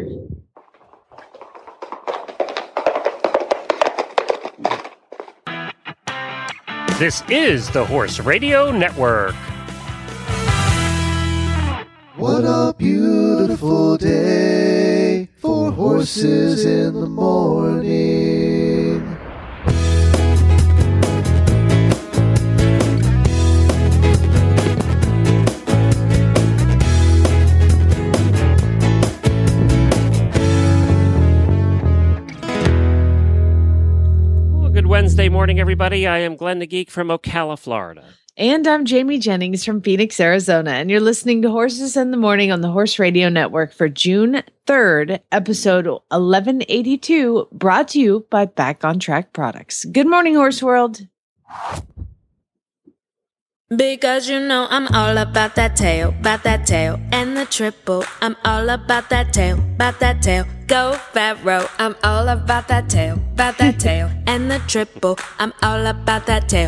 here. This is the Horse Radio Network. What a beautiful day for horses in the morning. Good Wednesday morning, everybody. I am Glenn the Geek from Ocala, Florida. And I'm Jamie Jennings from Phoenix, Arizona. And you're listening to Horses in the Morning on the Horse Radio Network for June 3rd, episode 1182, brought to you by Back on Track Products. Good morning, Horse World. Because you know I'm all about that tail, and the triple. I'm all about that tail, Go Pharaoh, I'm all about that tail, and the triple. I'm all about that tail.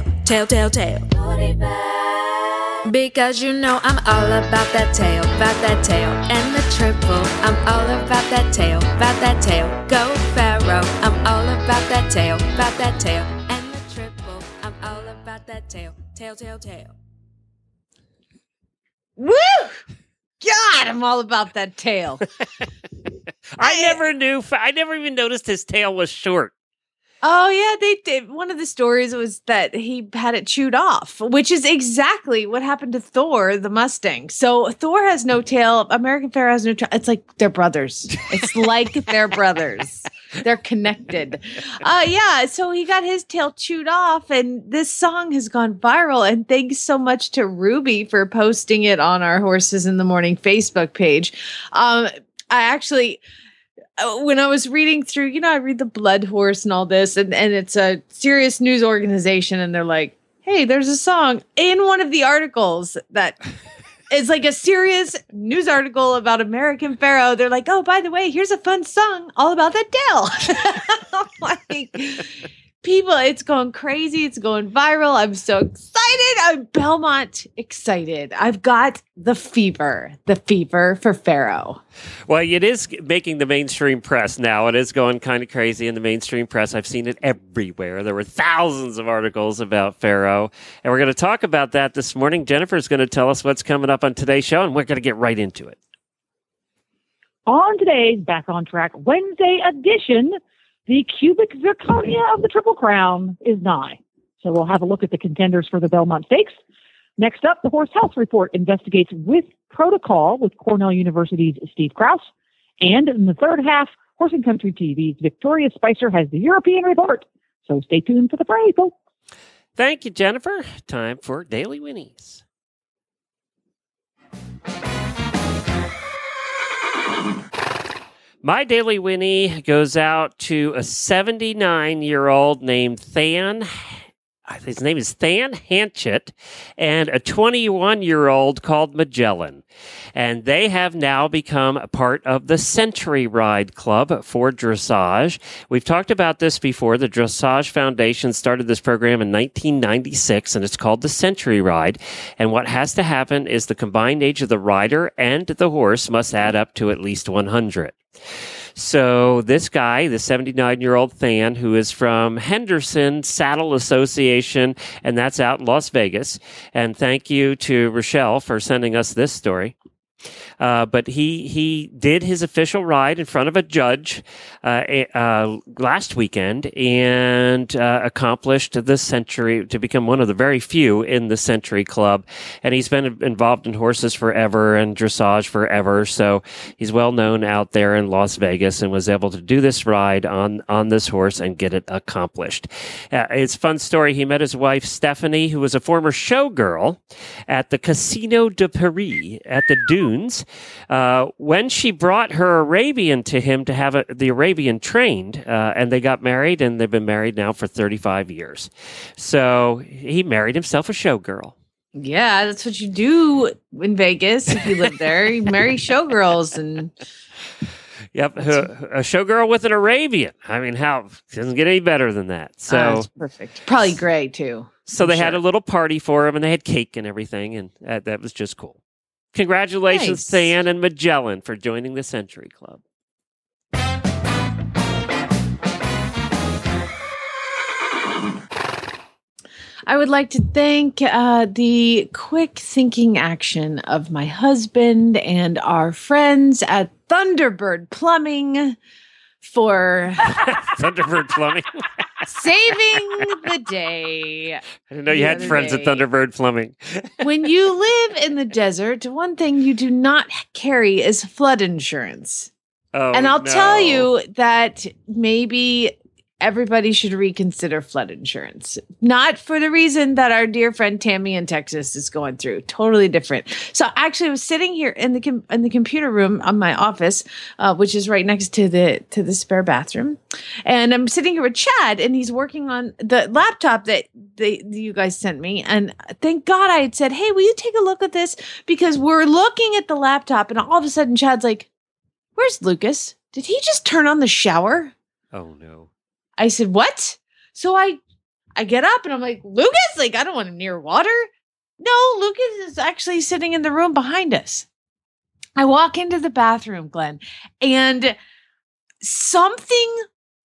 Because you know I'm all about that tail, and the triple. I'm all about that tail, Go Pharaoh, I'm all about that tail, and the triple. I'm all about that tail. Woo! God, I'm all about that tail. I never even noticed his tail was short. Oh, yeah, they did. One of the stories was that he had it chewed off, which is exactly what happened to Thor, the Mustang. So Thor has no tail. American Pharoah has no tail. It's like they're brothers. It's like they're brothers. They're connected. Yeah, so he got his tail chewed off, and this song has gone viral. And thanks so much to Ruby for posting it on our Horses in the Morning Facebook page. When I was reading through, I read the Blood Horse and all this, and it's a serious news organization, and they're like, hey, there's a song in one of the articles that is like a serious news article about American Pharoah. They're like, oh, by the way, here's a fun song all about that tail. Like, people, it's going crazy. It's going viral. I'm so excited. I'm Belmont excited. I've got the fever for Pharoah. Well, it is making the mainstream press now. It is going kind of crazy in the mainstream press. I've seen it everywhere. There were thousands of articles about Pharoah, and we're going to talk about that this morning. Jennifer's going to tell us what's coming up on today's show, and we're going to get right into it. On today's Back on Track Wednesday edition, the cubic zirconia of the Triple Crown is nigh. So we'll have a look at the contenders for the Belmont Stakes. Next up, the Horse Health Report investigates with protocol with Cornell University's Steve Krause. And in the third half, Horse and Country TV's Victoria Spicer has the European Report. So stay tuned for the fray, folks. Thank you, Jennifer. Time for Daily Winnies. My Daily Winnie goes out to a 79-year-old named Than. His name is Than Hanchett, and a 21-year-old called Magellan. And they have now become a part of the Century Ride Club for dressage. We've talked about this before. The Dressage Foundation started this program in 1996, and it's called the Century Ride. And what has to happen is the combined age of the rider and the horse must add up to at least 100. So this guy, the 79-year-old Than, who is from Henderson Saddle Association, and that's out in Las Vegas. And thank you to Rochelle for sending us this story. But he did his official ride in front of a judge last weekend and accomplished the Century to become one of the very few in the Century Club. And he's been involved in horses forever and dressage forever. So he's well known out there in Las Vegas and was able to do this ride on this horse and get it accomplished. It's a fun story. He met his wife, Stephanie, who was a former showgirl at the Casino de Paris at the Dunes. When she brought her Arabian to him to have the Arabian trained, and they got married, and they've been married now for 35 years. So he married himself a showgirl. Yeah, that's what you do in Vegas if you live there. You marry showgirls and... Yep, a showgirl with an Arabian. I mean, how doesn't get any better than that. So that's perfect. Probably gray too. So they had a little party for him, and they had cake and everything, and that was just cool. Congratulations, Nice. Than and Magellan, for joining the Century Club. I would like to thank the quick thinking action of my husband and our friends at Thunderbird Plumbing for Thunderbird Plumbing. saving the day. I didn't know you had friends at Thunderbird Plumbing. When you live in the desert, one thing you do not carry is flood insurance. Oh, And I'll tell you that maybe everybody should reconsider flood insurance. Not for the reason that our dear friend Tammy in Texas is going through. Totally different. So actually, I was sitting here in the computer room on my office, which is right next to the spare bathroom, and I'm sitting here with Chad, and he's working on the laptop that you guys sent me. And thank God I had said, "Hey, will you take a look at this?" Because we're looking at the laptop, and all of a sudden, Chad's like, "Where's Lucas? Did he just turn on the shower?" Oh no. I said, "What?" So I get up and I'm like, "Lucas, like, I don't want him near water." No, Lucas is actually sitting in the room behind us. I walk into the bathroom, Glenn, and something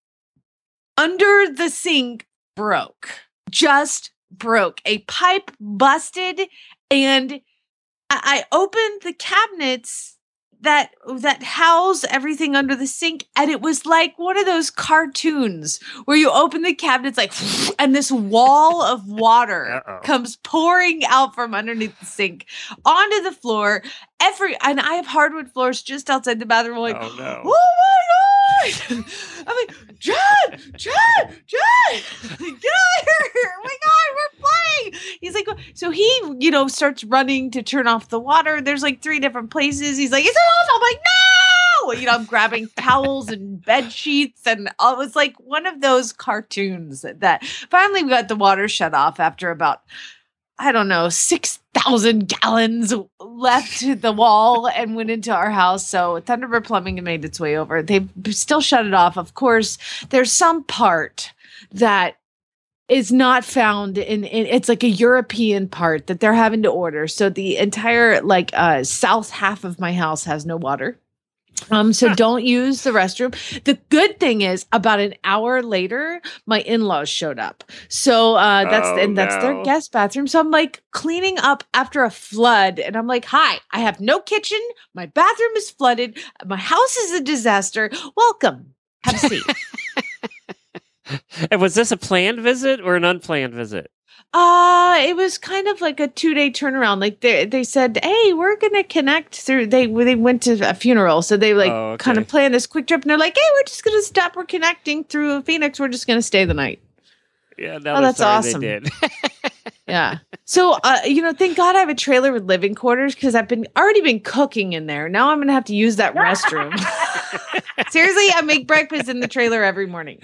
under the sink broke. Just broke. A pipe busted, and I opened the cabinets that house everything under the sink, and it was like one of those cartoons where you open the cabinets like and this wall of water comes pouring out from underneath the sink onto the floor. And I have hardwood floors just outside the bathroom. I'm like, oh no. Oh my God. I'm like, Chad, get out of here. Oh my God, we're playing. He's like, so he, starts running to turn off the water. There's like 3 different places. He's like, is it off? I'm like, no. I'm grabbing towels and bed sheets. And it was like one of those cartoons that finally we got the water shut off after about, I don't know, 6,000 gallons left the wall and went into our house. So Thunderbird Plumbing made its way over. They still shut it off. Of course, there's some part that is not found in it's like a European part that they're having to order. So the entire south half of my house has no water. So don't use the restroom. The good thing is about an hour later, my in-laws showed up. So that's their guest bathroom. So I'm like cleaning up after a flood, and I'm like, "Hi, I have no kitchen. My bathroom is flooded. My house is a disaster. Welcome. Have a seat." And was this a planned visit or an unplanned visit? It was kind of like a 2-day turnaround. Like they said, "Hey, we're gonna connect through." They went to a funeral, so they kind of planned this quick trip, and they're like, "Hey, we're just gonna stop. We're connecting through Phoenix. We're just gonna stay the night." Yeah, that's awesome. They did. Yeah. So, thank God I have a trailer with living quarters because I've already been cooking in there. Now I'm going to have to use that restroom. Seriously, I make breakfast in the trailer every morning.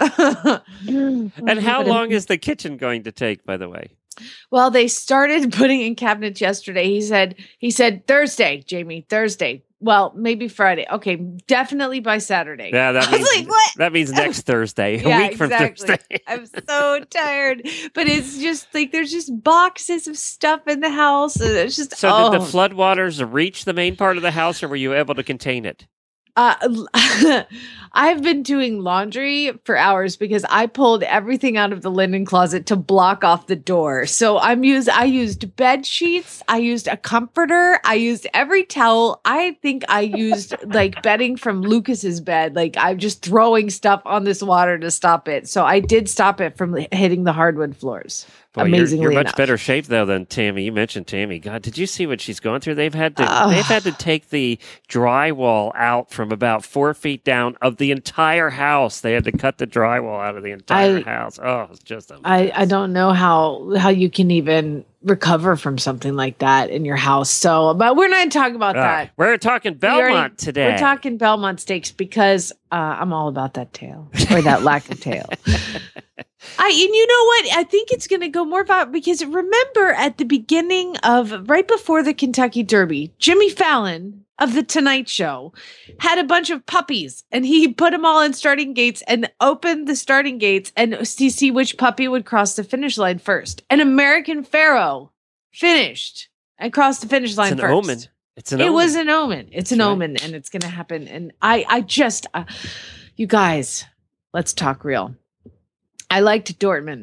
And how long is the kitchen going to take, by the way? Well, they started putting in cabinets yesterday. He said Thursday, Jamie, Thursday. Well, maybe Friday. Okay, definitely by Saturday. Yeah, that means next Thursday. A week from Thursday. I'm so tired. But it's just like there's just boxes of stuff in the house. And it's just did the floodwaters reach the main part of the house, or were you able to contain it? I've been doing laundry for hours because I pulled everything out of the linen closet to block off the door. So I used bed sheets. I used a comforter. I used every towel. I think I used bedding from Lucas's bed. I'm just throwing stuff on this water to stop it. So I did stop it from hitting the hardwood floors. Boy, amazingly you're much enough. better shape though than Tammy. You mentioned Tammy. God, did you see what she's going through? They've had to take the drywall out from about 4 feet down of the entire house. They had to cut the drywall out of the entire house. Oh, it's just I don't know how you can even recover from something like that in your house. So, but we're not talking about that. We're talking Belmont today. We're talking Belmont steaks because I'm all about that tail or that lack of tail. And you know what? I think it's going to go more about because remember at the beginning of right before the Kentucky Derby, Jimmy Fallon of the Tonight Show had a bunch of puppies and he put them all in starting gates and opened the starting gates and see which puppy would cross the finish line first. An American Pharaoh finished and crossed the finish line first. Omen. It was an omen. It's an omen and it's going to happen. And I just, you guys, let's talk real. I liked Dortmund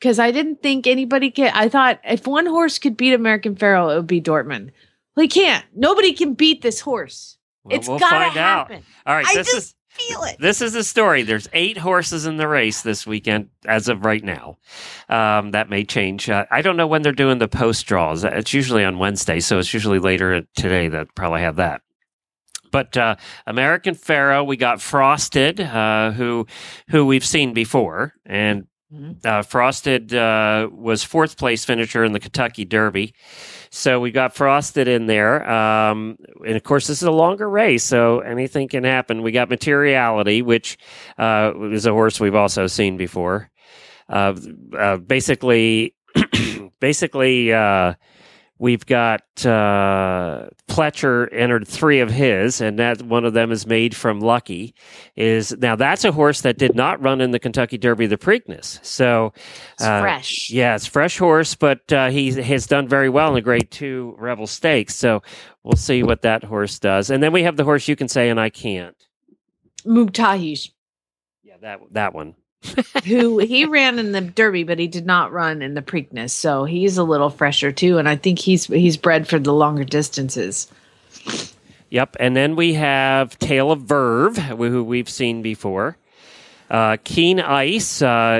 because I didn't think anybody could. I thought if one horse could beat American Pharoah, it would be Dortmund. Well, he can't. Nobody can beat this horse. Well, It's we'll gotta find out. happen. All right, I this just is feel it. This is the story. There's 8 horses in the race this weekend as of right now. That may change. I don't know when they're doing the post draws. It's usually on Wednesday, so it's usually later today that probably have that. But American Pharoah, we got Frosted, who we've seen before, and Frosted was 4th place finisher in the Kentucky Derby. So we got Frosted in there. And of course, this is a longer race, so anything can happen. We got Materiality, which is a horse we've also seen before. Basically, we've got Pletcher entered 3 of his, and that one of them is Made from Lucky. Now that's a horse that did not run in the Kentucky Derby, the Preakness. So It's fresh. Yeah, it's a fresh horse, but he has done very well in the Grade 2 Rebel Stakes. So we'll see what that horse does. And then we have the horse you can say and I can't. Mubtahish, Yeah, that one. who he ran in the Derby, but he did not run in the Preakness. So he's a little fresher too, and I think he's bred for the longer distances. Yep, and then we have Tale of Verve, who we've seen before. Keen Ice,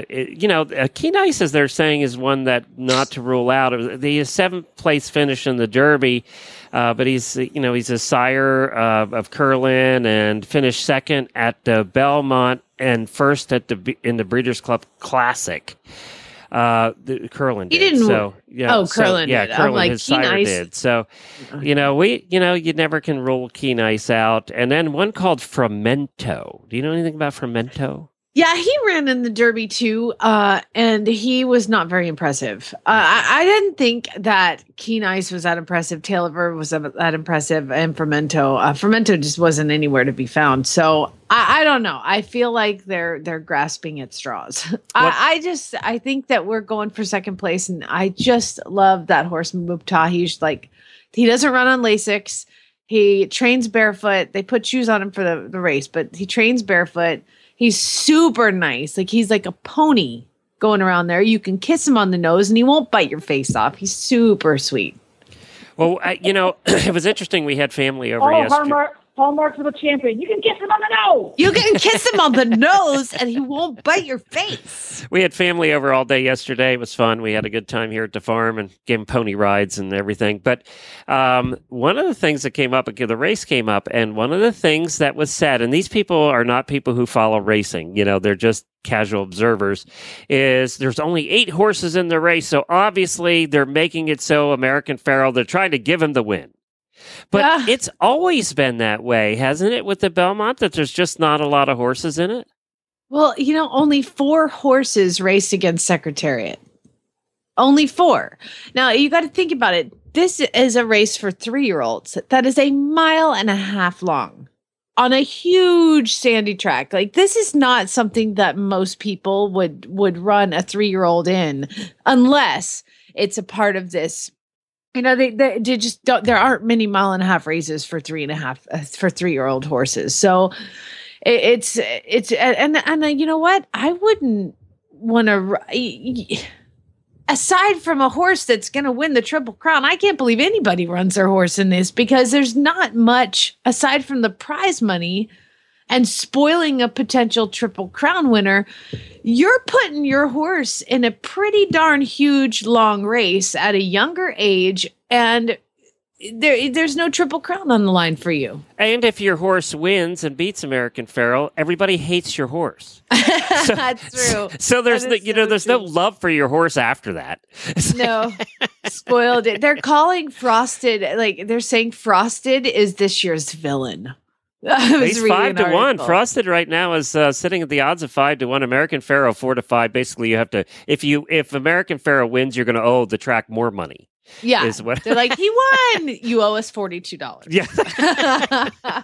Keen Ice, as they're saying, is one that not to rule out. He has 7th place finish in the Derby, but he's a sire of Curlin and finished 2nd at the Belmont and 1st in the Breeders' Club Classic. The Curlin did. He didn't. So yeah. Curlin Yeah, did. Curlin, Like, his Keen sire Ice. did. So, you never can rule Keen Ice out. And then one called Fremento. Do you know anything about Fremento? Yeah, he ran in the Derby too, and he was not very impressive. I didn't think that Keen Ice was that impressive. Tale of Verve was that impressive, and Fremento just wasn't anywhere to be found. So I don't know. I feel like they're grasping at straws. I think that we're going for 2nd place, and I just love that horse Mubtahish. Like, he doesn't run on Lasix. He trains barefoot. They put shoes on him for the race, but he trains barefoot. He's super nice. Like, he's like a pony going around there. You can kiss him on the nose and he won't bite your face off. He's super sweet. Well, it was interesting. We had family over yesterday. Hallmarks of a champion. You can kiss him on the nose. You can kiss him on the nose and he won't bite your face. We had family over all day yesterday. It was fun. We had a good time here at the farm and gave them pony rides and everything. But one of the things that came up, the race came up, and one of the things that was said, and these people are not people who follow racing, they're just casual observers, is there's only 8 horses in the race. So obviously they're making it so American Pharoah, they're trying to give him the win. But it's always been that way, hasn't it, with the Belmont, that there's just not a lot of horses in it? Well, only 4 horses raced against Secretariat. Only 4. Now, you got to think about it. This is a race for 3-year-olds. That is 1.5 miles long on a huge sandy track. Like, this is not something that most people would run a 3-year-old in unless it's a part of this. They just don't. There aren't many 1.5 mile races for 3-year-old horses. So it's you know what? I wouldn't want to. Aside from a horse that's going to win the Triple Crown, I can't believe anybody runs their horse in this, because there's not much aside from the prize money and spoiling a potential Triple Crown winner. You're putting your horse in a pretty darn huge long race at a younger age, and there's no Triple Crown on the line for you. And if your horse wins and beats American Pharoah, everybody hates your horse. That's true. So there's no love for your horse after that. No, spoiled it. They're calling Frosted, like they're saying Frosted is this year's villain. He's 5-1. Frosted right now is sitting at the odds of 5-1. American Pharoah 4-5. Basically, you have to if American Pharoah wins, you're going to owe the track more money. Yeah, they're like, he won. You owe us $42. Yeah.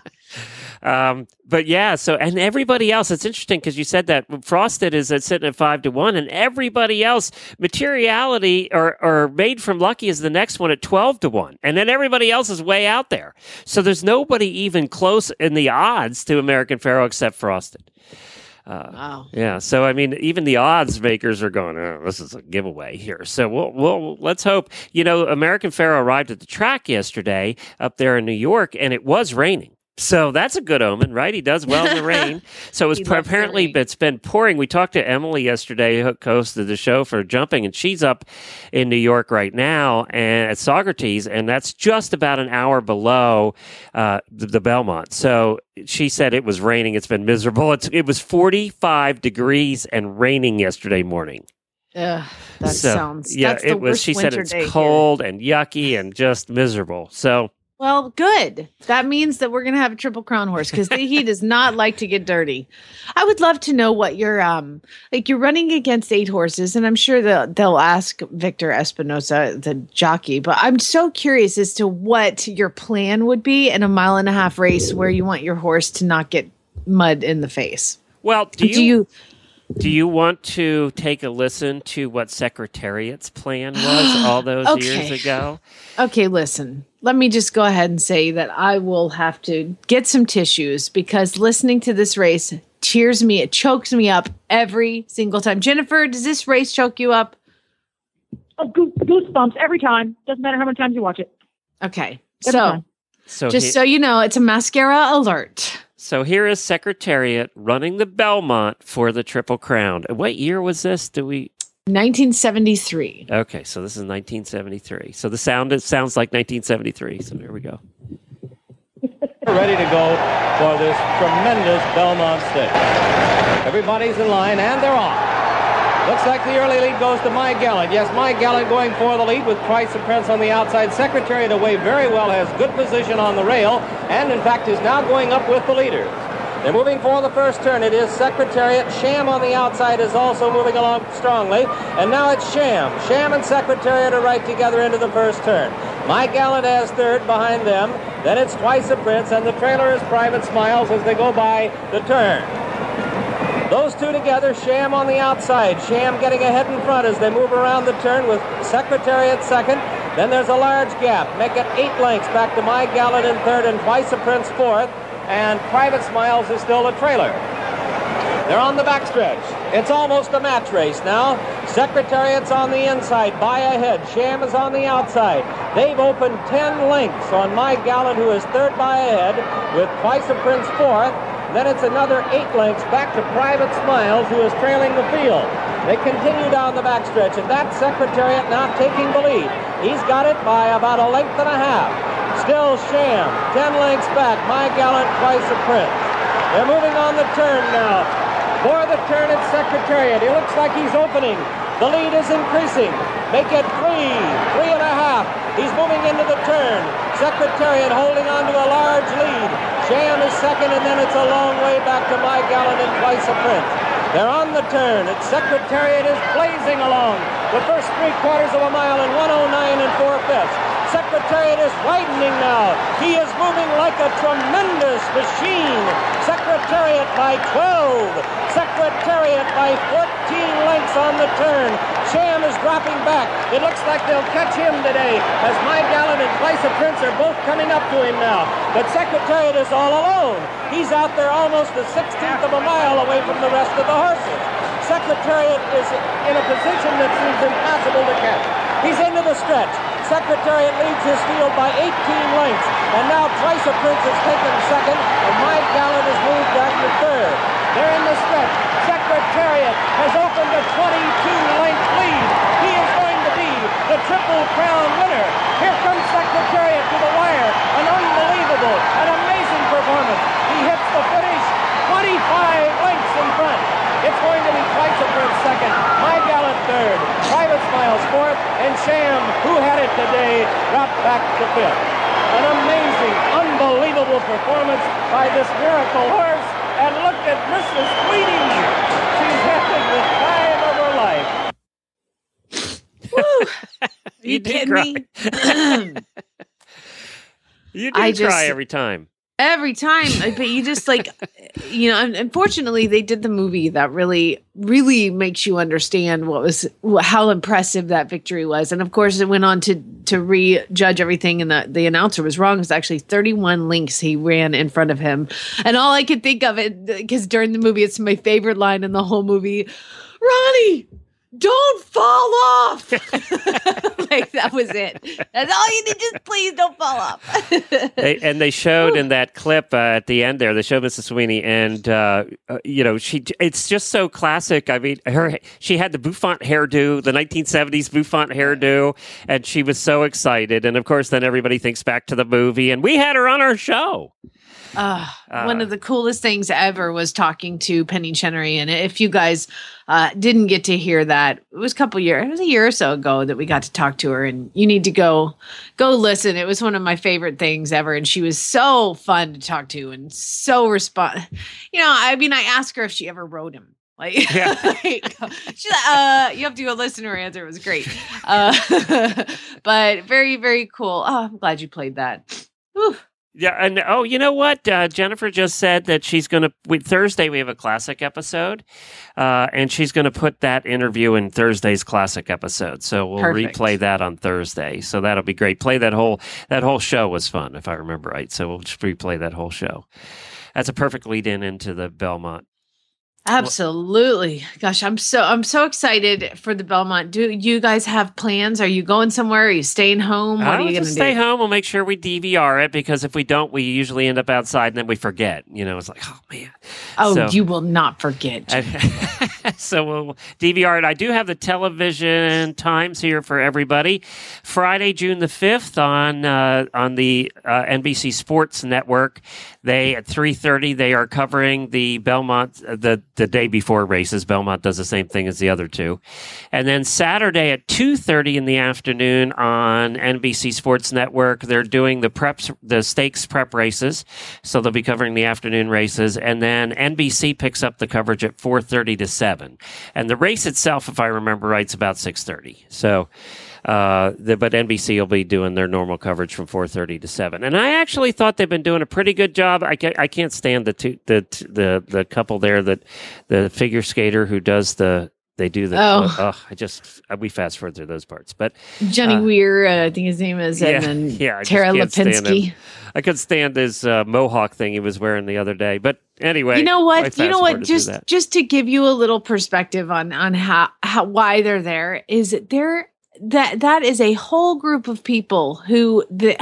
But yeah, and everybody else, it's interesting because you said that Frosted is sitting at 5-1, and everybody else, Materiality or Made from Lucky is the next one at 12-1, and then everybody else is way out there. So there's nobody even close in the odds to American Pharoah except Frosted. Wow. Yeah, so I mean, even the odds makers are going, "Oh, this is a giveaway here." So we'll let's hope. American Pharoah arrived at the track yesterday up there in New York, and it was raining. So that's a good omen, right? He does well in the rain. So it was apparently it's been pouring. We talked to Emily yesterday, who hosted the show for jumping, and she's up in New York right now and at Saugerties, and that's just about an hour below the Belmont. So she said it was raining. It's been miserable. It was 45 degrees and raining yesterday morning. That's it the was. worst She said winter it's day cold and yucky and just miserable. So. Well, good. That means that we're going to have a Triple Crown horse because he does not like to get dirty. I would love to know what you're running against 8 horses, and I'm sure they'll ask Victor Espinosa, the jockey, but I'm so curious as to what your plan would be in a 1.5-mile race where you want your horse to not get mud in the face. Well, do you want to take a listen to what Secretariat's plan was all those years ago? Okay, listen. Let me just go ahead and say that I will have to get some tissues because listening to this race cheers me. It chokes me up every single time. Jennifer, does this race choke you up? Oh, goosebumps every time. Doesn't matter how many times you watch it. Okay. Every So just so you know, it's a mascara alert. So here is Secretariat running the Belmont for the Triple Crown. What year was this? 1973. Okay, so this is 1973. So it sounds like 1973. So here we go. Ready to go for this tremendous Belmont Stakes. Everybody's in line, and they're off. Looks like the early lead goes to My Gallant. Yes, My Gallant going for the lead with Price of Prince on the outside. Secretariat away very well, has good position on the rail, and in fact is now going up with the leaders. They're moving for the first turn. It is Secretariat. Sham on the outside is also moving along strongly, and now it's Sham. Sham and Secretariat are right together into the first turn. My Gallant has third behind them. Then it's Twice a Prince, and the trailer is Private Smiles as they go by the turn. Those two together, Sham on the outside. Sham getting ahead in front as they move around the turn with Secretariat second. Then there's a large gap. Make it 8 lengths back to My Gallant in third and Twice a Prince fourth. And Private Smiles is still a trailer. They're on the backstretch. It's almost a match race now. Secretariat's on the inside, by ahead. Sham is on the outside. They've opened 10 lengths on My Gallant, who is third by ahead, with Twice a Prince fourth. Then it's another 8 lengths back to Private Smiles, who is trailing the field. They continue down the backstretch, and that Secretariat now taking the lead. He's got it by about 1.5 lengths. Still Sham, 10 lengths back. My Gallant, Twice a Prince. They're moving on the turn now. For the turn at Secretariat, it looks like he's opening. The lead is increasing. Make it 3.5. He's moving into the turn. Secretariat holding on to a large lead. Sham is second, and then it's a long way back to My Gallant and Twice a Prince. They're on the turn. Its Secretariat is blazing along. The first 3/4 mile in 1:09 4/5. Secretariat is widening now. He is moving like a tremendous machine. Secretariat by 12. Secretariat by 14 lengths on the turn. Sham is dropping back. It looks like they'll catch him today as My Gallant and Twice a Prince are both coming up to him now. But Secretariat is all alone. He's out there almost a 1/16 of a mile away from the rest of the horses. Secretariat is in a position that seems impossible to catch. He's into the stretch. Secretariat leads his field by 18 lengths. And now Twice a Prince has taken second, and My Gallant has moved back to third. They're in the stretch. Secretariat has opened a 22-length lead. He is going to be the Triple Crown winner. Here comes Secretariat to the wire. An unbelievable, an amazing performance. He hits the finish 25 lengths in front. It's going to be Twice a Prince second, My Gallant third, Private Smiles fourth, and Sham, who had it today, dropped back to fifth. An amazing, unbelievable performance by this miracle horse. And look at Mrs. Tweedy. She's having the time of her life. Woo. You did kidding cry. me? You do cry every time. Every time, but you just like, unfortunately, they did the movie that really, really makes you understand how impressive that victory was. And of course, it went on to rejudge everything, and the announcer was wrong. It was actually 31 links he ran in front of him. And all I could think of it, because during the movie, it's my favorite line in the whole movie, Ronnie, don't fall off. Like, that was it. That's all you need. Just please don't fall off. They showed in that clip at the end there, they showed Mrs. Sweeney, and it's just so classic. I mean, she had the bouffant hairdo, the 1970s bouffant hairdo, and she was so excited. And of course, then everybody thinks back to the movie, and we had her on our show. One of the coolest things ever was talking to Penny Chenery. And if you guys didn't get to hear that, it was a year or so ago that we got to talk to her, and you need to go listen. It was one of my favorite things ever. And she was so fun to talk to and so I asked her if she ever wrote him. Like, yeah. She's like, you have to go listen to her answer. It was great. But very, very cool. Oh, I'm glad you played that. Whew. Yeah, and you know what? Jennifer just said that she's going to. Thursday we have a classic episode, and she's going to put that interview in Thursday's classic episode. So we'll replay that on Thursday. So that'll be great. Play that whole show was fun, if I remember right. So we'll just replay that whole show. That's a perfect lead into the Belmont. Absolutely. Gosh, I'm so excited for the Belmont. Do you guys have plans? Are you going somewhere? Are you staying home? What are you going to do? Stay home. We'll make sure we DVR it, because if we don't, we usually end up outside and then we forget. It's like, oh man. Oh, you will not forget. So we'll DVR it. I do have the television times here for everybody. Friday, June the 5th on the NBC Sports Network. At 3:30 they are covering the Belmont the day before races. Belmont does the same thing as the other two. And then Saturday at 2:30 in the afternoon on NBC Sports Network, they're doing the stakes prep races. So they'll be covering the afternoon races. And then NBC picks up the coverage at 4:30 to 7. And the race itself, if I remember right, is about 6:30. So but NBC will be doing their normal coverage from 4:30 to 7. And I actually thought they've been doing a pretty good job. I can't stand the couple there, that the figure skater who does we fast forward through those parts. But Johnny Weir, I think his name is, and then Tara Lipinski. I could stand his mohawk thing he was wearing the other day. But anyway, you know what? Just to give you a little perspective on how why they're there, is that is a whole group of people who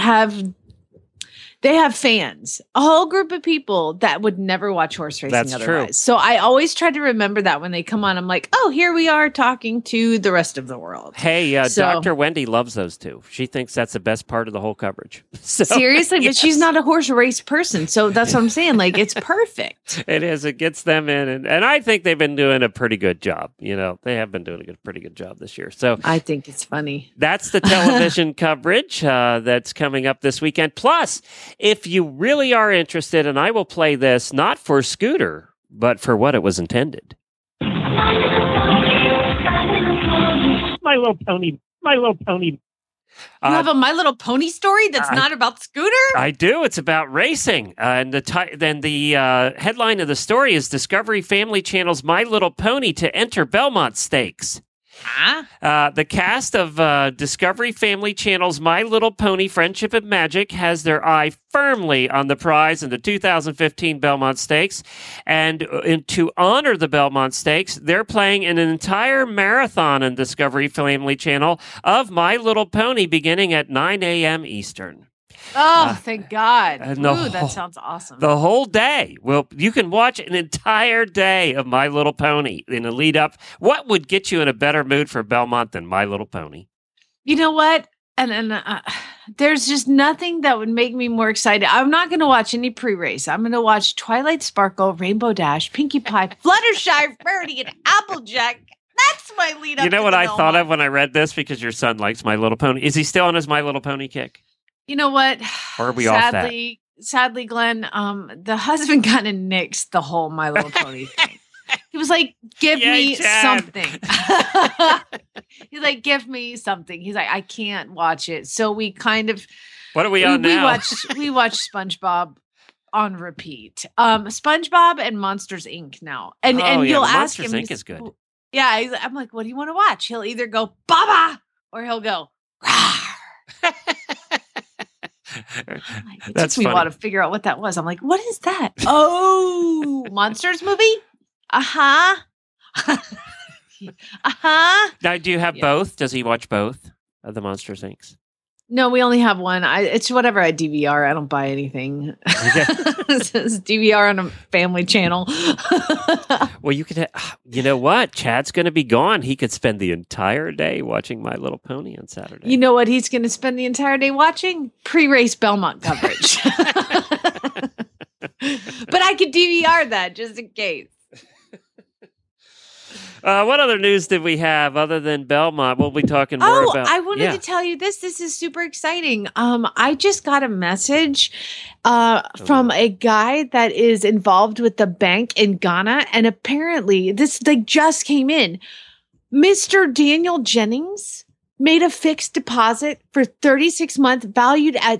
they have fans, a whole group of people that would never watch horse racing otherwise. True. So I always try to remember that when they come on. I'm like, oh, here we are talking to the rest of the world. Hey, Dr. Wendy loves those two. She thinks that's the best part of the whole coverage. Seriously, yes. But she's not a horse race person. So that's what I'm saying. Like, it's perfect. It is. It gets them in. And I think they've been doing a pretty good job. They have been doing a pretty good job this year. So I think it's funny. That's the television coverage that's coming up this weekend. Plus, if you really are interested, and I will play this not for Scooter, but for what it was intended. My Little Pony. You have a My Little Pony story that's not about Scooter? I do. It's about racing. And the headline of the story is Discovery Family Channel's My Little Pony to enter Belmont Stakes. The cast of Discovery Family Channel's My Little Pony Friendship and Magic has their eye firmly on the prize in the 2015 Belmont Stakes. And to honor the Belmont Stakes, they're playing an entire marathon in Discovery Family Channel of My Little Pony beginning at 9 a.m. Eastern. Oh, thank God. That sounds awesome. The whole day. Well, you can watch an entire day of My Little Pony in a lead up. What would get you in a better mood for Belmont than My Little Pony? You know what? And there's just nothing that would make me more excited. I'm not going to watch any pre-race. I'm going to watch Twilight Sparkle, Rainbow Dash, Pinkie Pie, Fluttershy, Rarity, and Applejack. That's my lead up. You know what I thought of when I read this, because your son likes My Little Pony? Is he still on his My Little Pony kick? You know what? Or are we off that? Sadly, Glenn, the husband kind of nixed the whole My Little Pony thing. He was like, give me something. He's like, give me something. He's like, I can't watch it. So we kind of... What are we on now? We watch SpongeBob on repeat. SpongeBob and Monsters Inc. now. And you'll ask Monsters him. Inc. is good. Yeah, I'm like, what do you want to watch? He'll either go Baba or he'll go. It That's took me a funny. while to figure out what that was. I'm like, what is that? Oh, Monsters movie? Uh-huh. Uh-huh. Now, do you have Yeah. both? Does he watch both of the Monsters Inc.? No, we only have one. It's whatever I DVR. I don't buy anything. It's DVR on a family channel. Well, you could. You know what? Chad's going to be gone. He could spend the entire day watching My Little Pony on Saturday. You know what he's going to spend the entire day watching? Pre-race Belmont coverage. But I could DVR that just in case. What other news did we have other than Belmont? We'll be talking more about. I wanted to tell you this. This is super exciting. I just got a message from a guy that is involved with the bank in Ghana, and apparently this just came in. Mr. Daniel Jennings made a fixed deposit for 36 months, valued at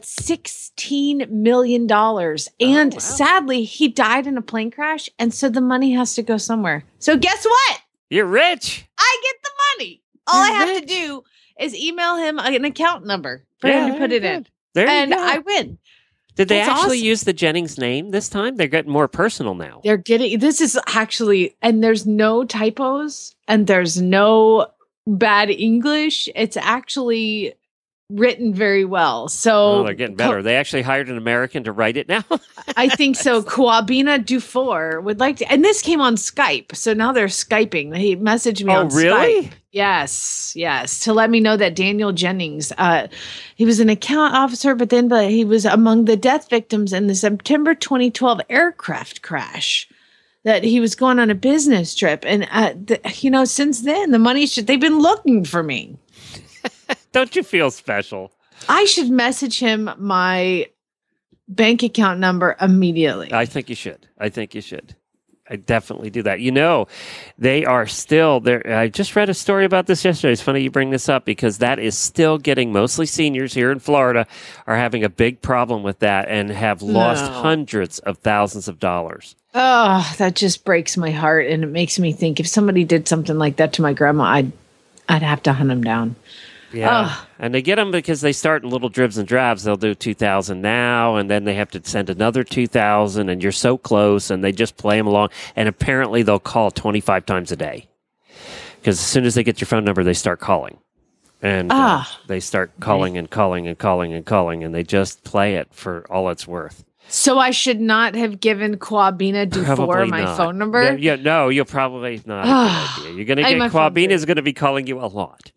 $16 million, and sadly, he died in a plane crash, and so the money has to go somewhere. So guess what? You're rich. I get the money. All I have to do is email him an account number for him to put it in. There And you go. I win. Did they That's actually awesome. use the Jennings name this time? They're getting more personal now. They're getting this is actually, and there's no typos and there's no bad English. It's actually written very well. So Oh, they're getting better. They actually hired an American to write it now. I think so. Kwabena Dufour would like to, and this came on Skype. So now they're Skyping. He messaged me on really? Skype. Yes, to let me know that Daniel Jennings, he was an account officer, but he was among the death victims in the September 2012 aircraft crash. That he was going on a business trip, and since then the money they've been looking for me. Don't you feel special? I should message him my bank account number immediately. I think you should. I definitely do that. You know, they are still there. I just read a story about this yesterday. It's funny you bring this up because that is still getting mostly seniors here in Florida are having a big problem with that and have lost hundreds of thousands of dollars. Oh, that just breaks my heart. And it makes me think if somebody did something like that to my grandma, I'd have to hunt them down. Yeah. And they get them because they start in little dribs and drabs. They'll do 2,000 now, and then they have to send another 2,000, and you're so close, and they just play them along. And apparently they'll call 25 times a day because as soon as they get your phone number, they start calling. And they start calling and calling and calling and calling, and they just play it for all it's worth. So I should not have given Kwabena Dufour Probably my not. phone number? No, you'll probably not. Have a good idea. You're going to get my phone Kwabena is going to be calling you a lot.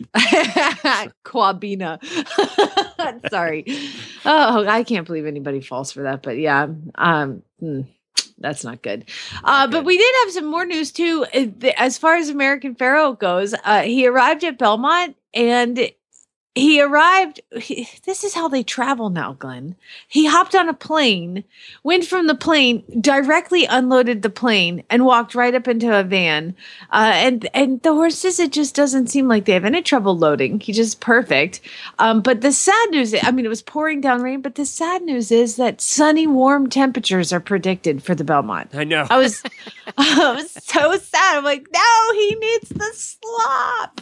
Kwabena. Sorry. Oh, I can't believe anybody falls for that. But yeah, that's not good. But we did have some more news too. As far as American Pharoah goes, he arrived at Belmont and this is how they travel now, Glenn. He hopped on a plane, went from the plane, directly unloaded the plane, and walked right up into a van. And the horses, it just doesn't seem like they have any trouble loading. He's just perfect. But the sad news, it was pouring down rain, but the sad news is that sunny, warm temperatures are predicted for the Belmont. I know. I was so sad. I'm like, no, he needs the slop.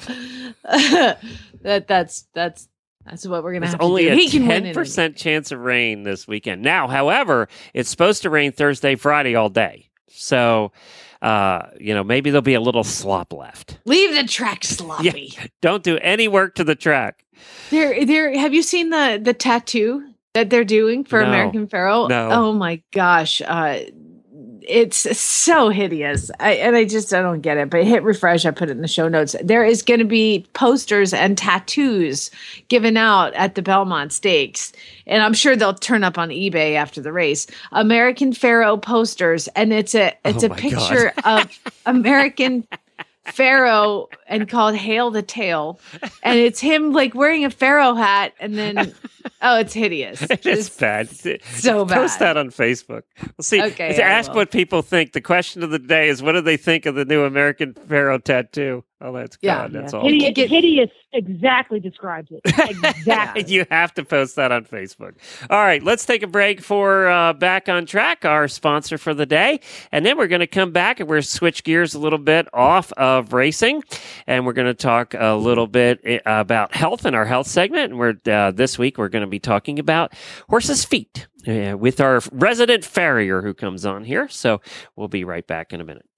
That's what we're gonna have only to do. a He can win 10% chance of rain this weekend. Now, however, it's supposed to rain Thursday, Friday all day. So, maybe there'll be a little slop left. Leave the track sloppy. Yeah, don't do any work to the track. There. Have you seen the tattoo that they're doing for No. American Pharoah? No. Oh my gosh. It's so hideous. I don't get it, but hit refresh. I put it in the show notes. There is going to be posters and tattoos given out at the Belmont Stakes. And I'm sure they'll turn up on eBay after the race. American Pharoah posters. And it's a picture of American Pharaoh and called Hail the Tail. And it's him wearing a Pharaoh hat and then it's hideous. It's bad. So bad. Post that on Facebook. We'll see. Okay, I Ask will. what people think. The question of the day is, what do they think of the new American Pharaoh tattoo? Oh, that's good. Yeah, That's yeah. all. Hideous exactly describes it. Exactly. You have to post that on Facebook. All right, let's take a break for Back on Track, our sponsor for the day. And then we're going to come back and we're switch gears a little bit off of racing. And we're going to talk a little bit about health in our health segment. And this week we're going to be talking about horses' feet with our resident farrier who comes on here. So we'll be right back in a minute.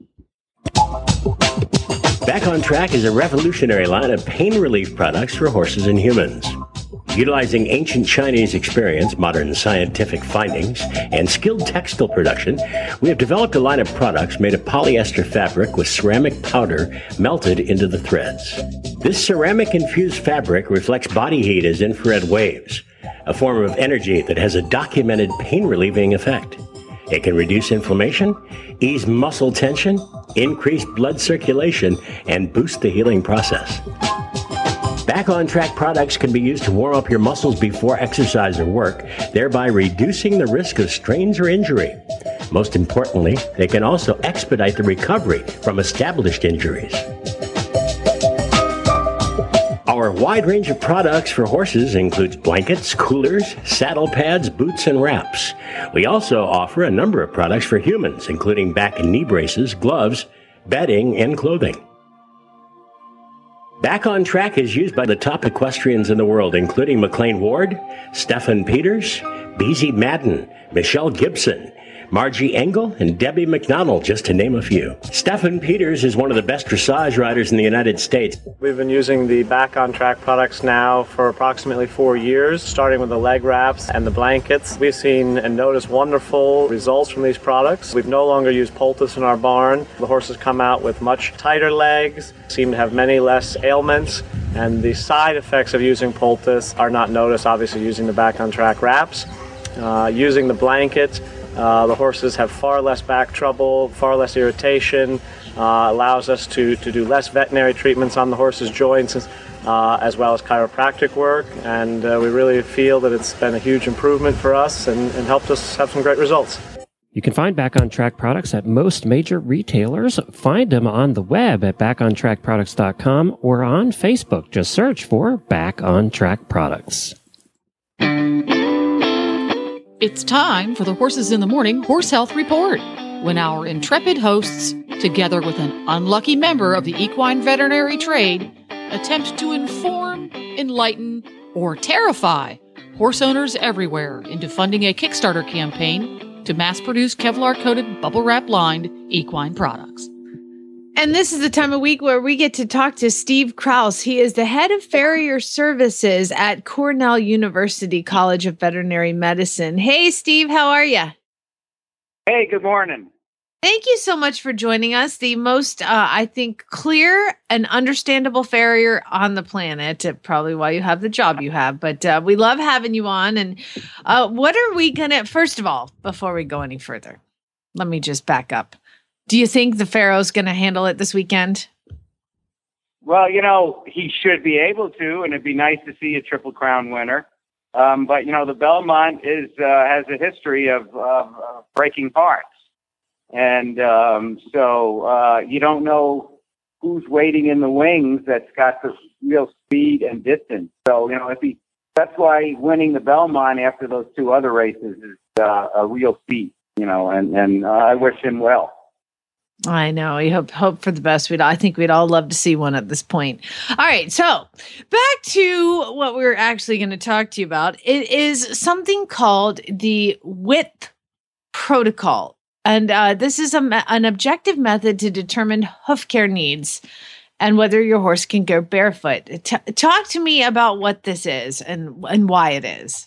Back on Track is a revolutionary line of pain relief products for horses and humans. Utilizing ancient Chinese experience, modern scientific findings, and skilled textile production, we have developed a line of products made of polyester fabric with ceramic powder melted into the threads. This ceramic-infused fabric reflects body heat as infrared waves, a form of energy that has a documented pain-relieving effect. It can reduce inflammation, ease muscle tension, increase blood circulation, and boost the healing process. Back on Track products can be used to warm up your muscles before exercise or work, thereby reducing the risk of strains or injury. Most importantly, they can also expedite the recovery from established injuries. Our wide range of products for horses includes blankets, coolers, saddle pads, boots, and wraps. We also offer a number of products for humans, including back and knee braces, gloves, bedding, and clothing. Back on Track is used by the top equestrians in the world, including McLean Ward, Stefan Peters, Beezy Madden, Michelle Gibson, Margie Engel, and Debbie McDonald, just to name a few. Stefan Peters is one of the best dressage riders in the United States. We've been using the Back on Track products now for approximately 4 years, starting with the leg wraps and the blankets. We've seen and noticed wonderful results from these products. We've no longer used poultice in our barn. The horses come out with much tighter legs, seem to have many less ailments, and the side effects of using poultice are not noticed, obviously, using the Back on Track wraps. Using the blanket, the horses have far less back trouble, far less irritation, allows us to do less veterinary treatments on the horses' joints, as well as chiropractic work, and we really feel that it's been a huge improvement for us and helped us have some great results. You can find Back on Track products at most major retailers. Find them on the web at backontrackproducts.com or on Facebook. Just search for Back on Track Products. It's time for the Horses in the Morning Horse Health Report, when our intrepid hosts, together with an unlucky member of the equine veterinary trade, attempt to inform, enlighten, or terrify horse owners everywhere into funding a Kickstarter campaign to mass-produce Kevlar-coated, bubble-wrap-lined equine products. And this is the time of week where we get to talk to Steve Krause. He is the head of farrier services at Cornell University College of Veterinary Medicine. Hey, Steve, how are you? Hey, good morning. Thank you so much for joining us. The most, I think, clear and understandable farrier on the planet. Probably why you have the job you have. But we love having you on. And what are we going to, first of all, before we go any further, let me just back up. Do you think the Pharaoh's going to handle it this weekend? Well, he should be able to, and it'd be nice to see a Triple Crown winner. But, the Belmont has a history of breaking hearts. And so you don't know who's waiting in the wings that's got the real speed and distance. So, that's why winning the Belmont after those two other races is a real feat, and I wish him well. I know. We hope for the best. I think we'd all love to see one at this point. All right. So back to what we're actually going to talk to you about. It is something called the WIP protocol. And this is an objective method to determine hoof care needs and whether your horse can go barefoot. Talk to me about what this is and why it is.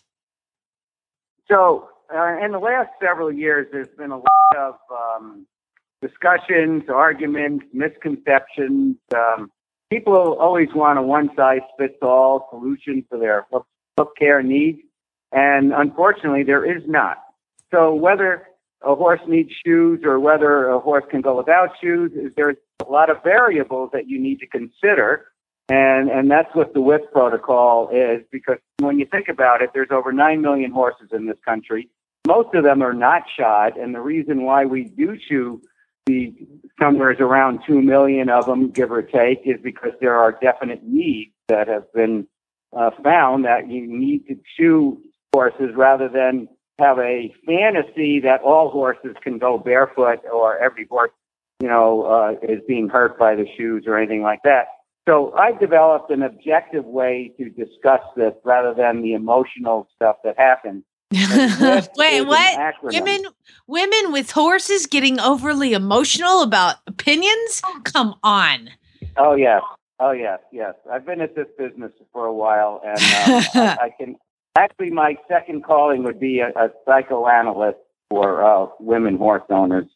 So in the last several years, there's been a lot of discussions, arguments, misconceptions. People always want a one-size-fits-all solution for their hoof care needs, and unfortunately, there is not. So whether a horse needs shoes or whether a horse can go without shoes, there's a lot of variables that you need to consider, and that's what the WIP protocol is, because when you think about it, there's over 9 million horses in this country. Most of them are not shod, and the reason why we do shoe somewhere around 2 million of them, give or take, is because there are definite needs that have been found that you need to shoe horses rather than have a fantasy that all horses can go barefoot or every horse, is being hurt by the shoes or anything like that. So I've developed an objective way to discuss this rather than the emotional stuff that happens. Wait, what? Women with horses getting overly emotional about opinions? Come on. Oh yes. I've been at this business for a while, and I can actually. My second calling would be a psychoanalyst for women horse owners.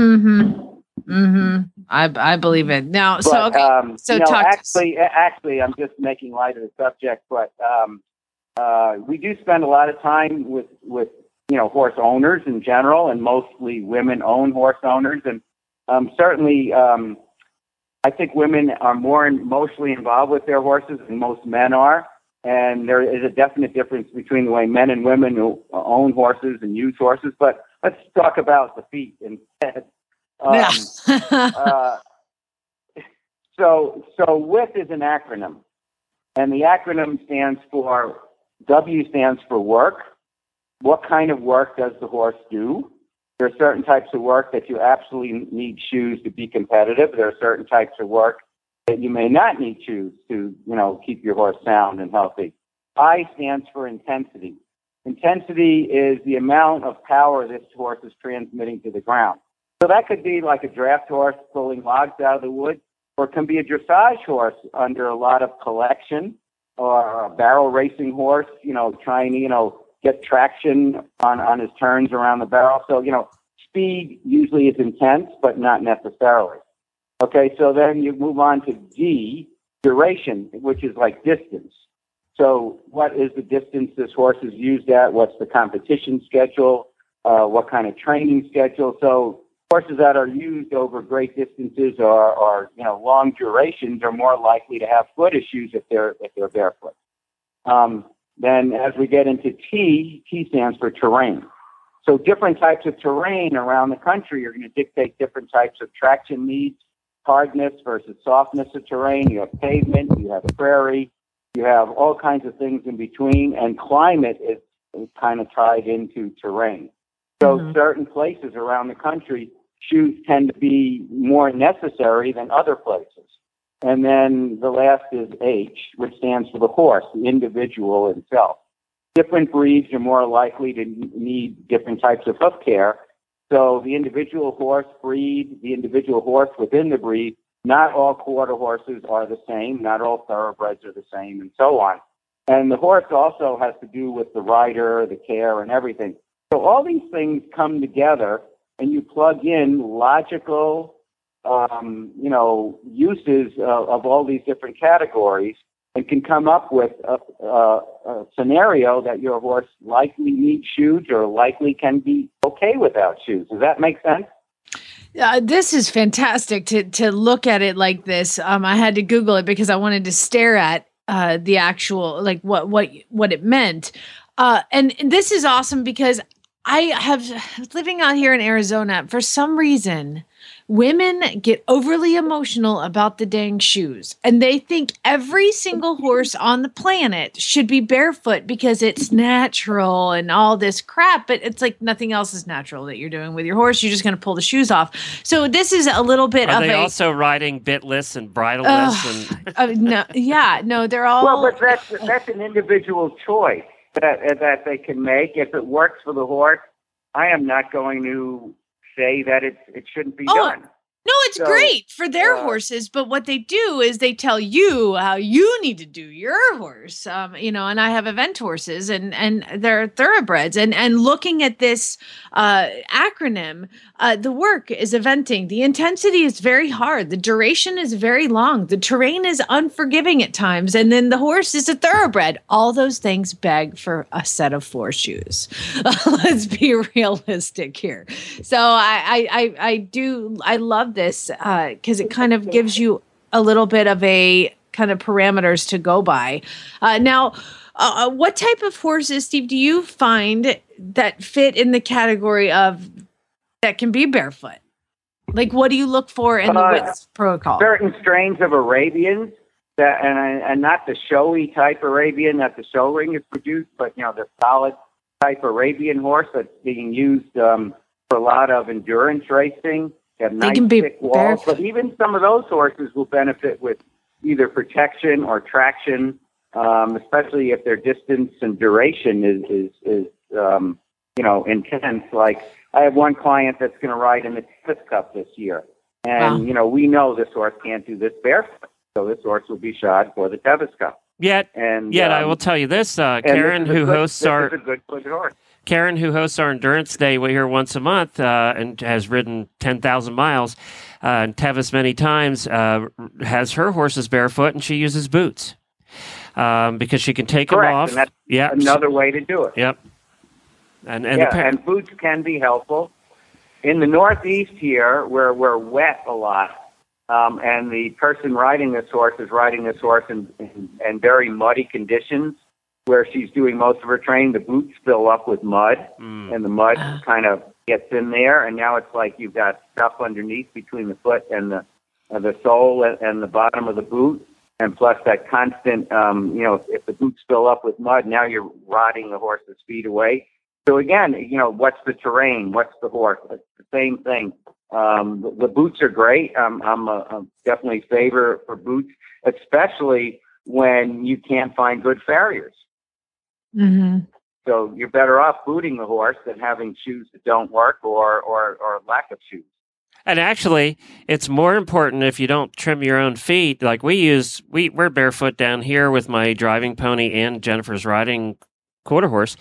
I believe it. Now, but, actually, I'm just making light of the subject, but we do spend a lot of time with horse owners in general, and mostly women-owned horse owners, and certainly I think women are more emotionally involved with their horses than most men are, and there is a definite difference between the way men and women who own horses and use horses. But let's talk about the feet instead. So WIT is an acronym, and the acronym stands for W stands for work. What kind of work does the horse do? There are certain types of work that you absolutely need shoes to be competitive. There are certain types of work that you may not need shoes to, keep your horse sound and healthy. I stands for intensity. Intensity is the amount of power this horse is transmitting to the ground. So that could be like a draft horse pulling logs out of the wood, or it can be a dressage horse under a lot of collection, or a barrel racing horse, trying to, get traction on his turns around the barrel. So, speed usually is intense, but not necessarily. Okay, so then you move on to D, duration, which is like distance. So what is the distance this horse is used at? What's the competition schedule? What kind of training schedule? So horses that are used over great distances or long durations are more likely to have foot issues if they're barefoot. Then as we get into T stands for terrain. So different types of terrain around the country are going to dictate different types of traction needs, hardness versus softness of terrain. You have pavement, you have prairie, you have all kinds of things in between, and climate is kind of tied into terrain. So certain places around the country, shoes tend to be more necessary than other places. And then the last is H, which stands for the horse, the individual itself. Different breeds are more likely to need different types of hoof care. So the individual horse breed, the individual horse within the breed, not all quarter horses are the same, not all thoroughbreds are the same, and so on. And the horse also has to do with the rider, the care, and everything. So all these things come together, and you plug in logical uses of all these different categories, and can come up with a scenario that your horse likely needs shoes or likely can be okay without shoes. Does that make sense? This is fantastic to look at it like this. I had to Google it because I wanted to stare at the actual, like what it meant. And this is awesome because I have living out here in Arizona. For some reason, women get overly emotional about the dang shoes, and they think every single horse on the planet should be barefoot because it's natural and all this crap. But it's like nothing else is natural that you're doing with your horse. You're just going to pull the shoes off. So this is a little bit Are of they also riding bitless and bridleless? No, they're all. Well, but that's an individual choice that they can make. If it works for the horse, I am not going to say that it shouldn't be done. No, it's great for their horses, but what they do is they tell you how you need to do your horse. And I have event horses and they're thoroughbreds. And looking at this acronym, the work is eventing. The intensity is very hard. The duration is very long. The terrain is unforgiving at times. And then the horse is a thoroughbred. All those things beg for a set of 4 shoes. Let's be realistic here. So I love this because it kind of gives you a little bit of a kind of parameters to go by. Now, what type of horses, Steve, do you find that fit in the category of that can be barefoot? Like, what do you look for in the width protocol? Certain strains of Arabians, and not the showy type Arabian that the show ring is produced, but the solid type Arabian horse that's being used for a lot of endurance racing. They have nice thick walls, but even some of those horses will benefit with either protection or traction, especially if their distance and duration is intense. Like, I have one client that's going to ride in the Tevis Cup this year, and we know this horse can't do this barefoot, so this horse will be shod for the Tevis Cup. Yet I will tell you this, Karen, who hosts our Endurance Day here once a month and has ridden 10,000 miles in Tevis many times, has her horses barefoot, and she uses boots because she can take them off. And that's another way to do it. Yep. And boots can be helpful. In the Northeast here, where we're wet a lot, and the person riding this horse is riding this horse in very muddy conditions, where she's doing most of her training, the boots fill up with mud, and the mud kind of gets in there, and now it's like you've got stuff underneath between the foot and the sole and the bottom of the boot, and plus that constant, if the boots fill up with mud, now you're rotting the horse's feet away. So again, what's the terrain? What's the horse? It's the same thing. The boots are great. I'm definitely favor for boots, especially when you can't find good farriers. Mm-hmm. So you're better off booting the horse than having shoes that don't work or lack of shoes. And actually, it's more important if you don't trim your own feet. Like we're barefoot down here with my driving pony and Jennifer's riding quarter horse.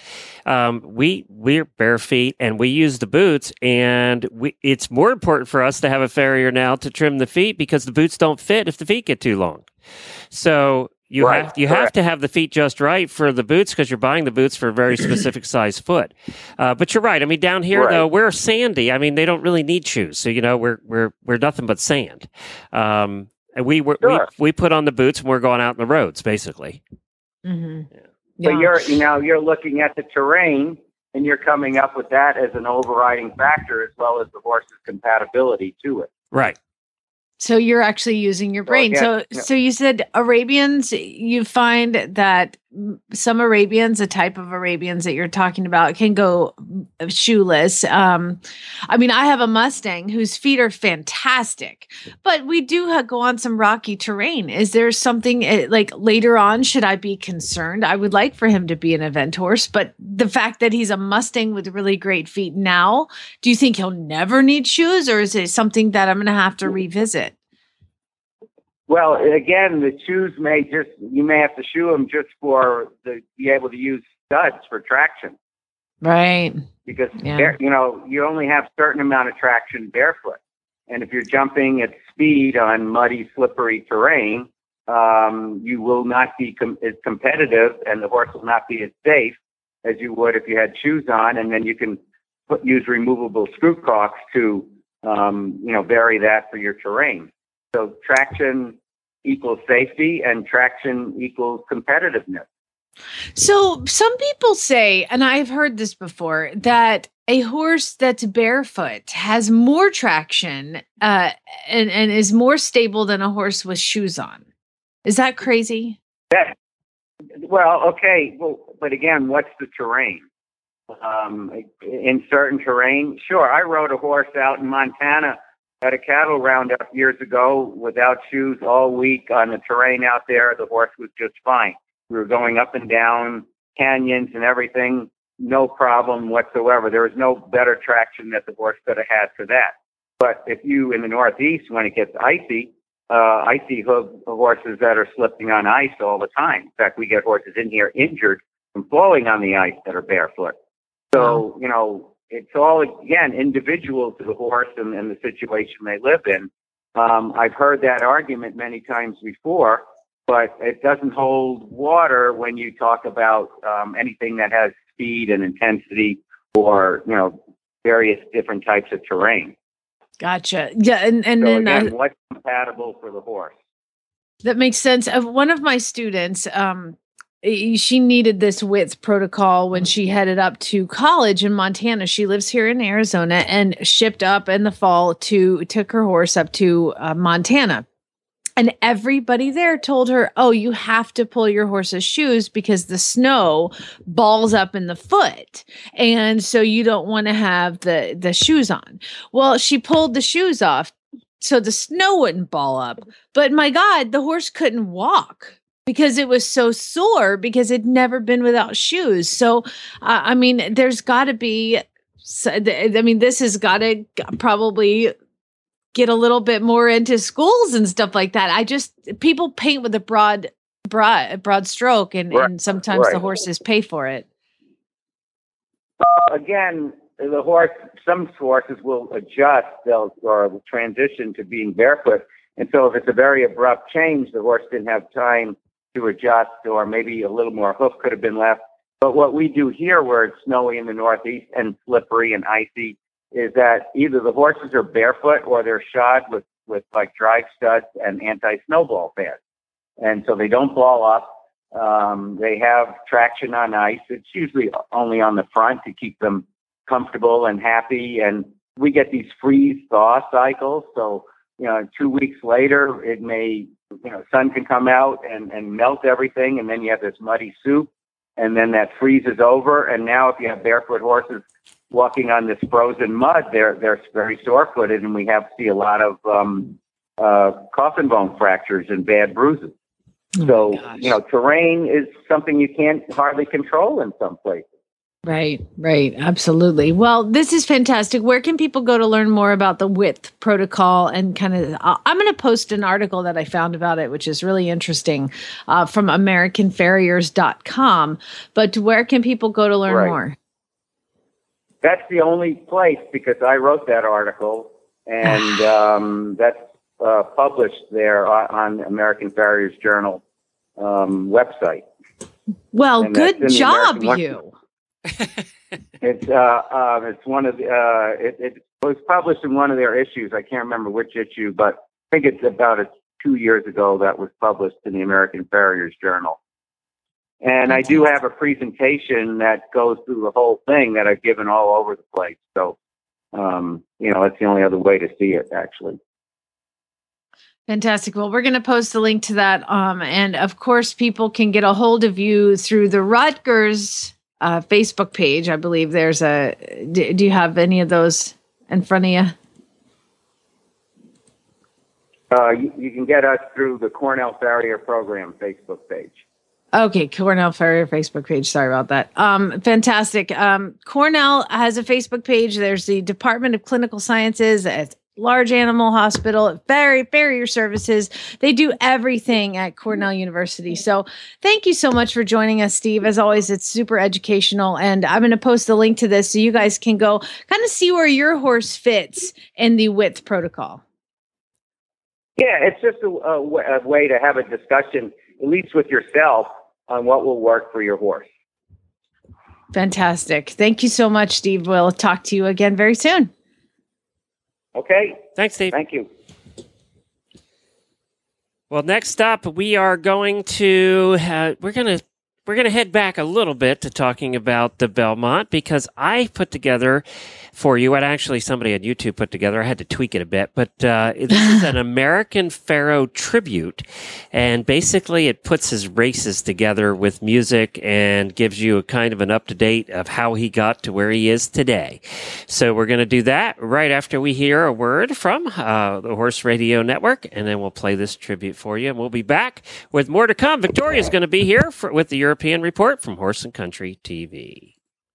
We're bare feet and we use the boots, and it's more important for us to have a farrier now to trim the feet because the boots don't fit if the feet get too long. So you have to have the feet just right for the boots because you're buying the boots for a very specific size foot. But you're right. I mean, down here though, we're sandy. I mean, they don't really need shoes. So we're nothing but sand. And we put on the boots and we're going out in the roads basically. Mm-hmm. Yeah. But you're looking at the terrain and you're coming up with that as an overriding factor as well as the horse's compatibility to it. Right. So you're actually using your brain. So you said Arabians, you find that some Arabians, a type of Arabians that you're talking about, can go shoeless. I mean, I have a Mustang whose feet are fantastic, but we do go on some rocky terrain. Is there something like later on, should I be concerned? I would like for him to be an event horse, but the fact that he's a Mustang with really great feet now, do you think he'll never need shoes, or is it something that I'm going to have to revisit? Well, again, the shoes you may have to shoe them just be able to use studs for traction. Right. Because, you only have a certain amount of traction barefoot. And if you're jumping at speed on muddy, slippery terrain, you will not be as competitive and the horse will not be as safe as you would if you had shoes on. And then you can use removable screw caulks to, vary that for your terrain. So traction equals safety and traction equals competitiveness. So some people say, and I've heard this before, that a horse that's barefoot has more traction and is more stable than a horse with shoes on. Is that crazy? Okay. But again, what's the terrain? In certain terrain, sure. I rode a horse out in Montana at a cattle roundup years ago without shoes all week on the terrain out there. The horse was just fine. We were going up and down canyons and everything, no problem whatsoever. There was no better traction that the horse could have had for that. But if you, in the Northeast, when it gets icy, I see horses that are slipping on ice all the time. In fact, we get horses in here injured from falling on the ice that are barefoot. So, it's all, again, individual to the horse and the situation they live in. I've heard that argument many times before, but it doesn't hold water when you talk about anything that has speed and intensity or, various different types of terrain. Gotcha. Yeah. And so then again, what's compatible for the horse? That makes sense. One of my students, she needed this width protocol when she headed up to college in Montana. She lives here in Arizona and shipped up in the fall took her horse up to Montana. And everybody there told her, oh, you have to pull your horse's shoes because the snow balls up in the foot. And so you don't want to have the shoes on. Well, she pulled the shoes off so the snow wouldn't ball up. But my God, the horse couldn't walk because it was so sore because it'd never been without shoes. So, I mean, there's got to be, this has got to probably get a little bit more into schools and stuff like that. People paint with a broad stroke and sometimes the horses pay for it. Again, some horses will adjust, or transition to being barefoot. And so if it's a very abrupt change, the horse didn't have time to adjust, or maybe a little more hoof could have been left. But what we do here, where it's snowy in the Northeast and slippery and icy, is that either the horses are barefoot or they're shod with like drive studs and anti-snowball pads. And so they don't ball up. They have traction on ice. It's usually only on the front to keep them comfortable and happy. And we get these freeze-thaw cycles. So, 2 weeks later, it may, sun can come out and melt everything. And then you have this muddy soup. And then that freezes over. And now if you have barefoot horses walking on this frozen mud, they're very sore-footed. And we see a lot of coffin bone fractures and bad bruises. So, terrain is something you can't hardly control in some places. Right. Absolutely. Well, this is fantastic. Where can people go to learn more about the width protocol and kind of, I'm going to post an article that I found about it, which is really interesting, from AmericanFarriers.com. But where can people go to learn more? That's the only place, because I wrote that article, and that's published there on American Farriers Journal website. Well, good job, you. It's one of the it was published in one of their issues. I can't remember which issue, but I think it's about 2 years ago that was published in the American Farriers Journal. And I do have a presentation that goes through the whole thing that I've given all over the place. So, that's the only other way to see it, actually. Fantastic. Well, we're going to post a link to that. And of course, people can get a hold of you through the Rutgers Facebook page. I believe there's do you have any of those in front of you? You can get us through the Cornell Farrier Program Facebook page. Okay, Cornell Farrier Facebook page. Sorry about that. Fantastic. Cornell has a Facebook page. There's the Department of Clinical Sciences, Large Animal Hospital, Farrier Services. They do everything at Cornell University. So thank you so much for joining us, Steve. As always, it's super educational. And I'm going to post the link to this so you guys can go kind of see where your horse fits in the width protocol. Yeah, it's just a way to have a discussion, at least with yourself, on what will work for your horse. Fantastic. Thank you so much, Steve. We'll talk to you again very soon. Okay. Thanks, Steve. Thank you. Well, next up, we are going to we're going to head back a little bit to talking about the Belmont, because I put together for you what actually somebody on YouTube put together. I had to tweak it a bit, but this is an American Pharoah tribute, and basically it puts his races together with music and gives you a kind of an up-to-date of how he got to where he is today. So we're going to do that right after we hear a word from the Horse Radio Network, and then we'll play this tribute for you, and we'll be back with more to come. Victoria's going to be here with the European Report from Horse and Country TV.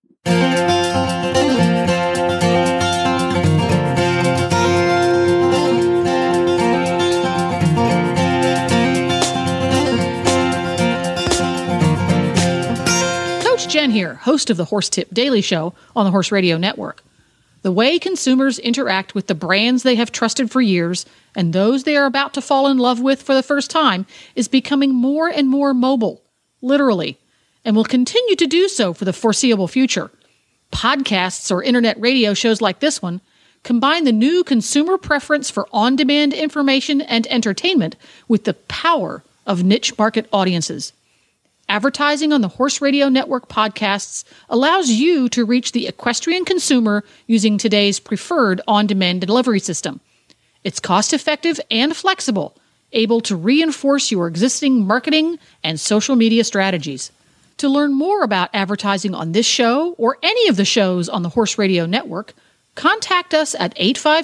Coach Jen here, host of the Horse Tip Daily Show on the Horse Radio Network. The way consumers interact with the brands they have trusted for years and those they are about to fall in love with for the first time is becoming more and more mobile, literally, and will continue to do so for the foreseeable future. Podcasts or internet radio shows like this one combine the new consumer preference for on-demand information and entertainment with the power of niche market audiences. Advertising on the Horse Radio Network podcasts allows you to reach the equestrian consumer using today's preferred on-demand delivery system. It's cost-effective and flexible, able to reinforce your existing marketing and social media strategies. To learn more about advertising on this show or any of the shows on the Horse Radio Network, contact us at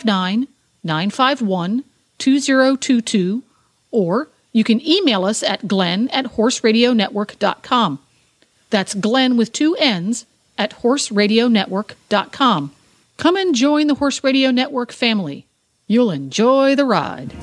859-951-2022, or you can email us at glenn@horseradionetwork.com. That's Glenn with 2 N's at horseradionetwork.com. Come and join the Horse Radio Network family. You'll enjoy the ride.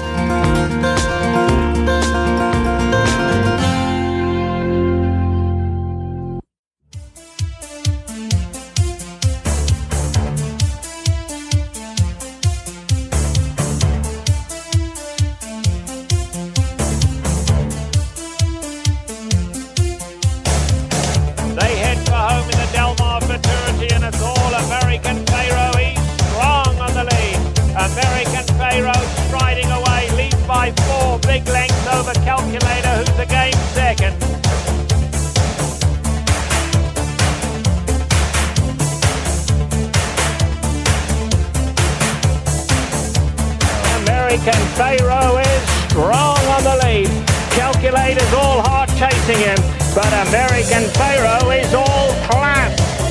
Striding away, leads by 4 big lengths over Calculator, who's again second. American Pharaoh is strong on the lead. Calculator's all hard chasing him, but American Pharaoh is all class.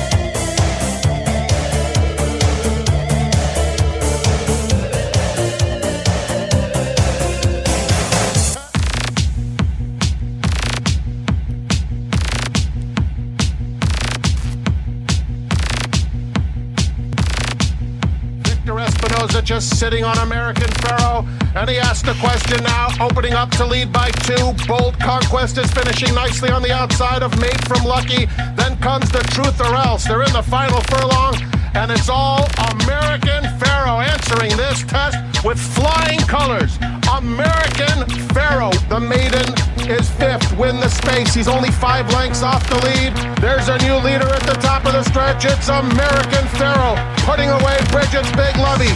Just sitting on American Pharaoh, and he asked the question now, opening up to lead by 2. Bold Conquest is finishing nicely on the outside of Made from Lucky. Then comes the Truth or Else. They're in the final furlong, and it's all American Pharaoh answering this test with flying colors. American Pharaoh, the maiden, is 5th. Win the space. He's only 5 lengths off the lead. There's a new leader at the top of the stretch. It's American Pharaoh, putting away Bridget's Big Lovey.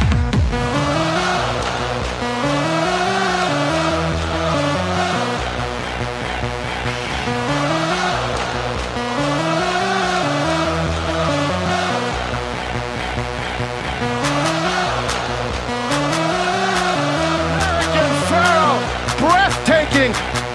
Breathtaking.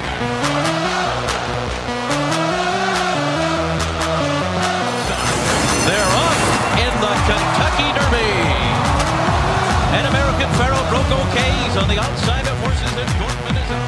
They're off in the Kentucky Derby. And American Pharaoh broke O'K's on the outside of horses, and Dortmund is in.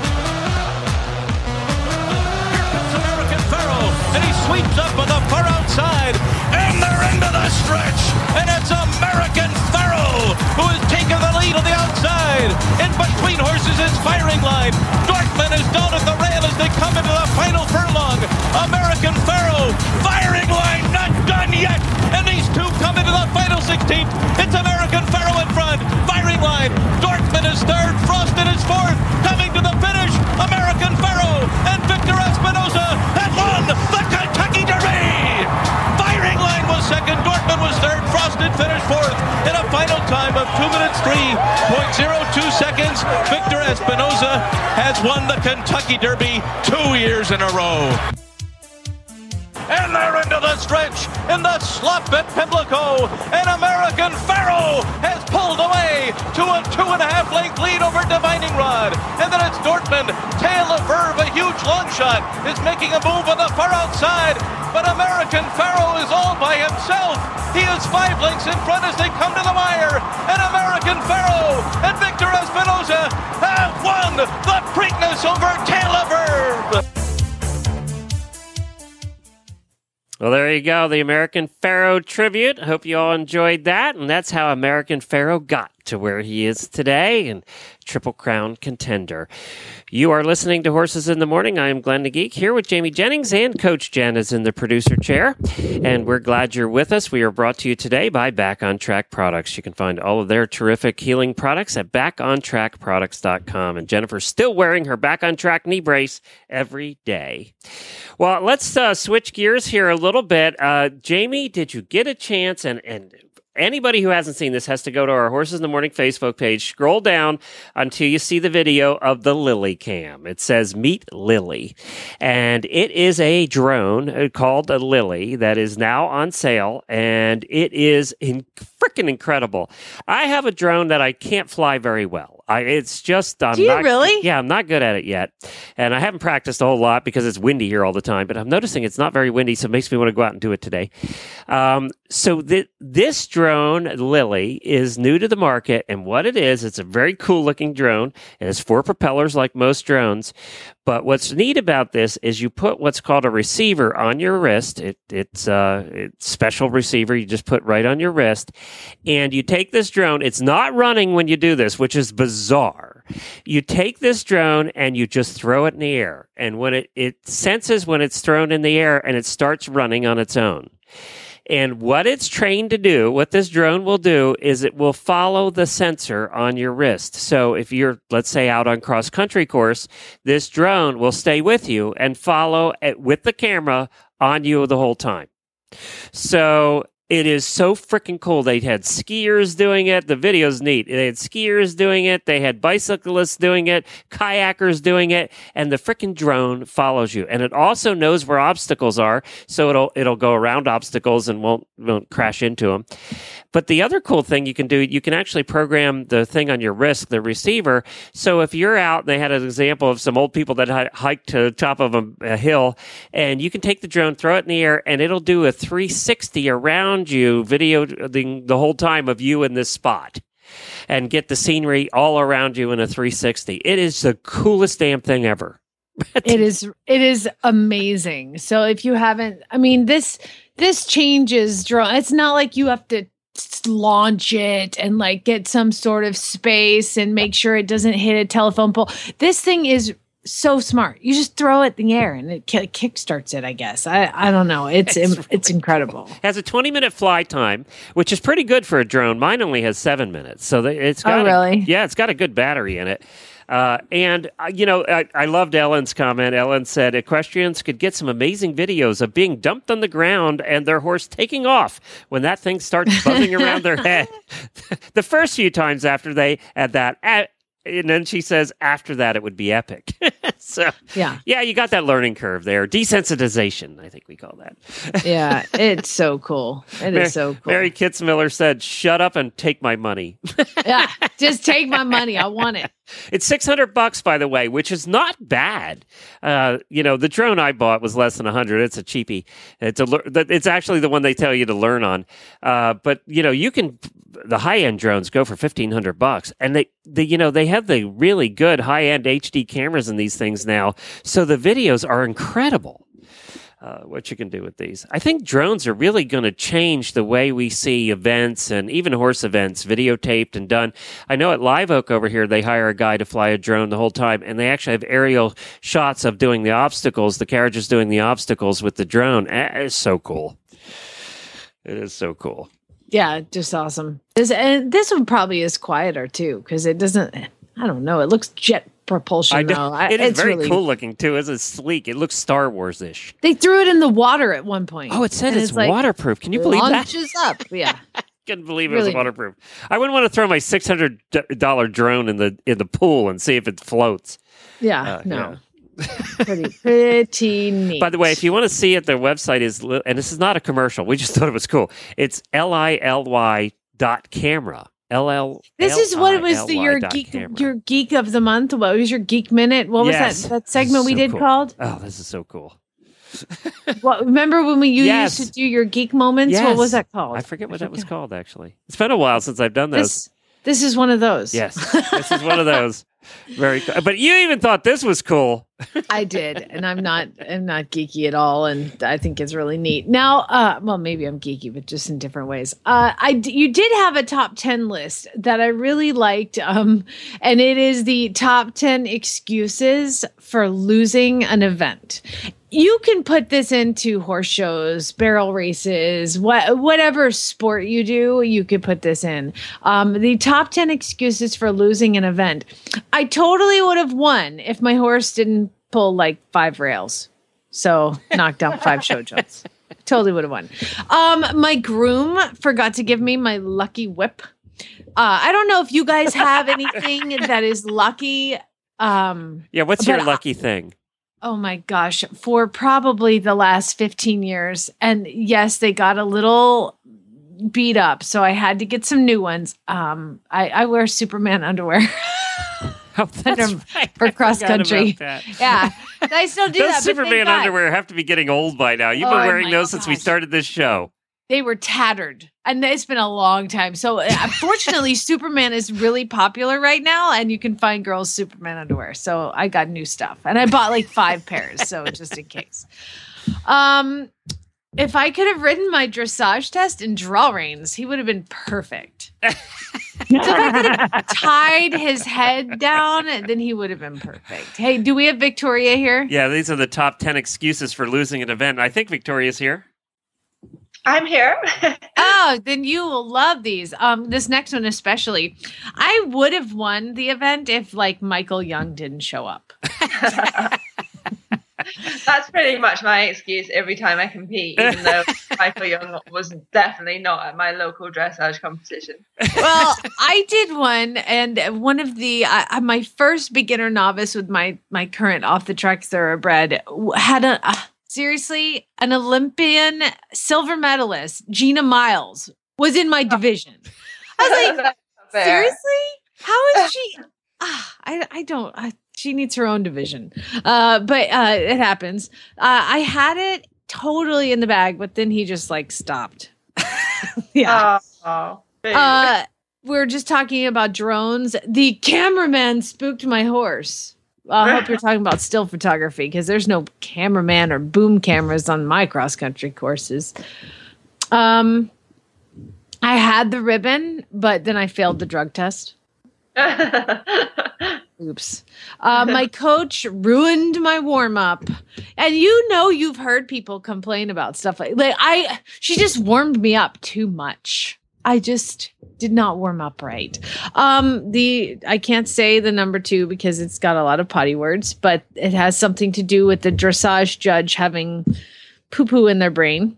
Here comes American Pharaoh, and he sweeps up on the far outside, and they're into the stretch, and it's American Pharaoh who has taken the lead on the outside. In between horses is Firing Line. Dortmund is down at the rail as they come into the final furlong. American Pharaoh, Firing Line, not done yet. And these two come into the final 16th. It's American Pharaoh in front. Firing Line. Dortmund is 3rd. Frosted is 4th. Coming to the finish, American Pharaoh and Victor Espinoza have won the Kentucky Derby. Firing Line was 2nd. Dortmund was 3rd. Frosted finished 4th. In a final time of 2 minutes 3.02 seconds, Victor Espinoza has won the Kentucky Derby 2 years in a row. And they're into the stretch in the slop at Pimlico. And American Pharaoh has pulled away to a 2.5 length lead over Divining Rod. And then it's Dortmund. Tail of Verve, a huge long shot, is making a move on the far outside. But American Pharaoh is all by himself. He is 5 lengths in front as they come to the wire. And American Pharaoh and Victor Espinoza have won the Preakness over Tail of Verve. Well, there you go, the American Pharaoh tribute. Hope you all enjoyed that. And that's how American Pharaoh got to where he is today, and Triple Crown contender. You are listening to Horses in the Morning. I am Glenn the Geek here with Jamie Jennings, and Coach Jen is in the producer chair. And we're glad you're with us. We are brought to you today by Back on Track Products. You can find all of their terrific healing products at backontrackproducts.com. And Jennifer's still wearing her Back on Track knee brace every day. Well, let's switch gears here a little bit. Jamie, did you get a chance, and anybody who hasn't seen this has to go to our Horses in the Morning Facebook page, scroll down until you see the video of the Lily Cam. It says Meet Lily. And it is a drone called a Lily that is now on sale, and it is freaking incredible. I have a drone that I can't fly very well. It's just Do you really? Yeah, I'm not good at it yet, and I haven't practiced a whole lot because it's windy here all the time. But I'm noticing it's not very windy, so it makes me want to go out and do it today. So this drone, Lily, is new to the market, and what it is, it's a very cool looking drone. It has 4 propellers like most drones. But what's neat about this is you put what's called a receiver on your wrist. It's a special receiver you just put right on your wrist. And you take this drone. It's not running when you do this, which is bizarre. You take this drone and you just throw it in the air. And when it senses when it's thrown in the air and it starts running on its own. And what it's trained to do, what this drone will do, is it will follow the sensor on your wrist. So if you're, let's say, out on cross-country course, this drone will stay with you and follow with the camera on you the whole time. So it is so freaking cool. They had skiers doing it. The video's neat. They had skiers doing it. They had bicyclists doing it, kayakers doing it, and the freaking drone follows you. And it also knows where obstacles are, so it'll go around obstacles and won't crash into them. But the other cool thing you can do, you can actually program the thing on your wrist, the receiver. So if you're out, they had an example of some old people that hiked to the top of a hill, and you can take the drone, throw it in the air, and it'll do a 360 around you, video the whole time of you in this spot, and get the scenery all around you in a 360. It is the coolest damn thing ever. It is amazing. So if you haven't, I mean, this changes drone. It's not like you have to launch it and like get some sort of space and make sure it doesn't hit a telephone pole. This thing is so smart. You just throw it in the air and it kickstarts it, I guess. I don't know. It's incredible. It has a 20-minute fly time, which is pretty good for a drone. Mine only has 7 minutes. So it's got really? It's got a good battery in it. I loved Ellen's comment. Ellen said equestrians could get some amazing videos of being dumped on the ground and their horse taking off when that thing starts buzzing around their head. The first few times after they had that, and then she says after that it would be epic. So yeah, you got that learning curve there. Desensitization, I think we call that. Yeah, it's so cool. It is so cool. Mary Kitzmiller said, "Shut up and take my money." Yeah, just take my money. I want it. It's $600, by the way, which is not bad. The drone I bought was less than $100. It's a cheapie. It's actually the one they tell you to learn on. But you can. The high-end drones go for $1,500, and they have the really good high-end HD cameras in these things now. So the videos are incredible. What you can do with these. I think drones are really going to change the way we see events and even horse events videotaped and done. I know at Live Oak over here, they hire a guy to fly a drone the whole time, and they actually have aerial shots of doing the obstacles, the carriages doing the obstacles with the drone. It's so cool. It is so cool. Yeah, just awesome. This one probably is quieter too, because it doesn't, I don't know, it looks jet propulsion though. It is very really cool looking too. It's sleek. It looks Star Wars-ish. They threw it in the water at one point. Oh, it said it's waterproof. Can you believe that? Launches up. Yeah. Couldn't believe it was waterproof. I wouldn't want to throw my $600 drone in the pool and see if it floats. Yeah, no. Pretty neat. By the way, if you want to see it, their website is, and this is not a commercial, we just thought it was cool. It's LILY.camera. This is what it was. Your geek of the month. What was your geek minute? What was that segment we did called? Oh, this is so cool. Remember when you used to do your geek moments? Yes. What was that called? I forget what that was called. Actually, it's been a while since I've done those. This is one of those. Yes, this is one of those. Very cool. But you even thought this was cool. I did, and I'm not geeky at all, and I think it's really neat. Now, well, maybe I'm geeky, but just in different ways. You did have a top 10 list that I really liked, and it is the top 10 excuses for losing an event. You can put this into horse shows, barrel races, whatever sport you do, you could put this in. The top 10 excuses for losing an event. I totally would have won if my horse didn't pull like 5 rails. So knocked out 5 show jumps. Totally would have won. My groom forgot to give me my lucky whip. I don't know if you guys have anything that is lucky. What's your lucky thing? Oh my gosh, for probably the last 15 years. And yes, they got a little beat up, so I had to get some new ones. I wear Superman underwear. For cross country. Yeah. I still do those that. Superman underwear have to be getting old by now. You've been wearing those since we started this show. They were tattered, and it's been a long time. So fortunately, Superman is really popular right now, and you can find girls' Superman underwear. So I got new stuff, and I bought like 5 pairs, so just in case. If I could have ridden my dressage test in draw reins, he would have been perfect. So if I could have tied his head down, then he would have been perfect. Hey, do we have Victoria here? Yeah, these are the top 10 excuses for losing an event. I think Victoria's here. I'm here. Oh, then you will love these. This next one especially. I would have won the event if like Michael Young didn't show up. That's pretty much my excuse every time I compete, even though Michael Young was definitely not at my local dressage competition. Well, I did one, and one of the my first beginner novice with my current off the track thoroughbred had seriously an Olympian silver medalist, Gina Miles, was in my division. I was like, seriously? How is she? I don't. She needs her own division. But it happens. I had it totally in the bag, but then he just like stopped. Yeah. We were just talking about drones. The cameraman spooked my horse. I hope you're talking about still photography, because there's no cameraman or boom cameras on my cross country courses. I had the ribbon, but then I failed the drug test. Oops. My coach ruined my warm up. And you've heard people complain about stuff she just warmed me up too much. I just did not warm up right. I can't say the number 2 because it's got a lot of potty words, but it has something to do with the dressage judge having poo-poo in their brain.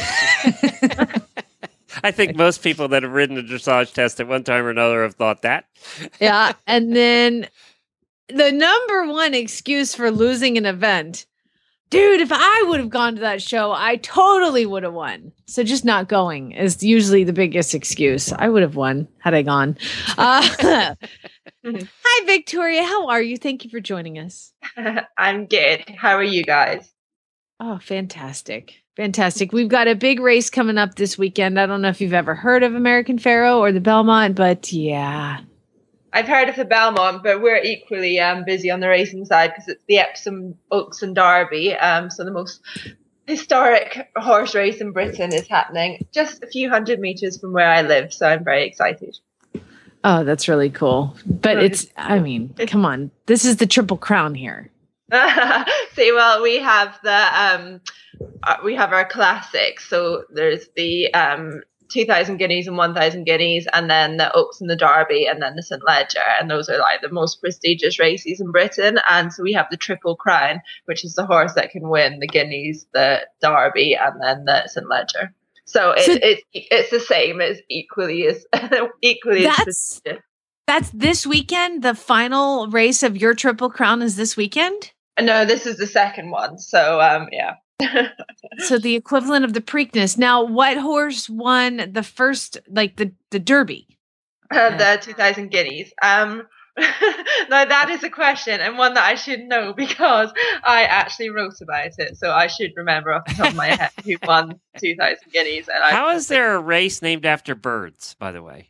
I think most people that have ridden a dressage test at one time or another have thought that. Yeah. And then the number 1 excuse for losing an event, dude, if I would have gone to that show, I totally would have won. So just not going is usually the biggest excuse. I would have won had I gone. Hi, Victoria. How are you? Thank you for joining us. I'm good. How are you guys? Oh, fantastic. Fantastic. We've got a big race coming up this weekend. I don't know if you've ever heard of American Pharoah or the Belmont, but yeah. I've heard of the Belmont, but we're equally busy on the racing side because it's the Epsom Oaks and Derby. So the most historic horse race in Britain is happening just a few hundred meters from where I live. So I'm very excited. Oh, that's really cool. But come on. This is the Triple Crown here. See, well, we have our classics. So there's the 2,000 guineas and 1,000 guineas, and then the Oaks and the Derby, and then the St. Leger, and those are like the most prestigious races in Britain. And so we have the Triple Crown, which is the horse that can win the guineas, the Derby, and then the St. Leger. So it's the same as equally as prestigious. That's this weekend. The final race of your Triple Crown is this weekend? No, this is the second one. So yeah. So the equivalent of the Preakness. Now, what horse won the first, like the Derby? The 2,000 guineas. Now that is a question, and one that I should know because I actually wrote about it, so I should remember off the top of my head who won 2,000 guineas. And how is there a race named after birds, by the way?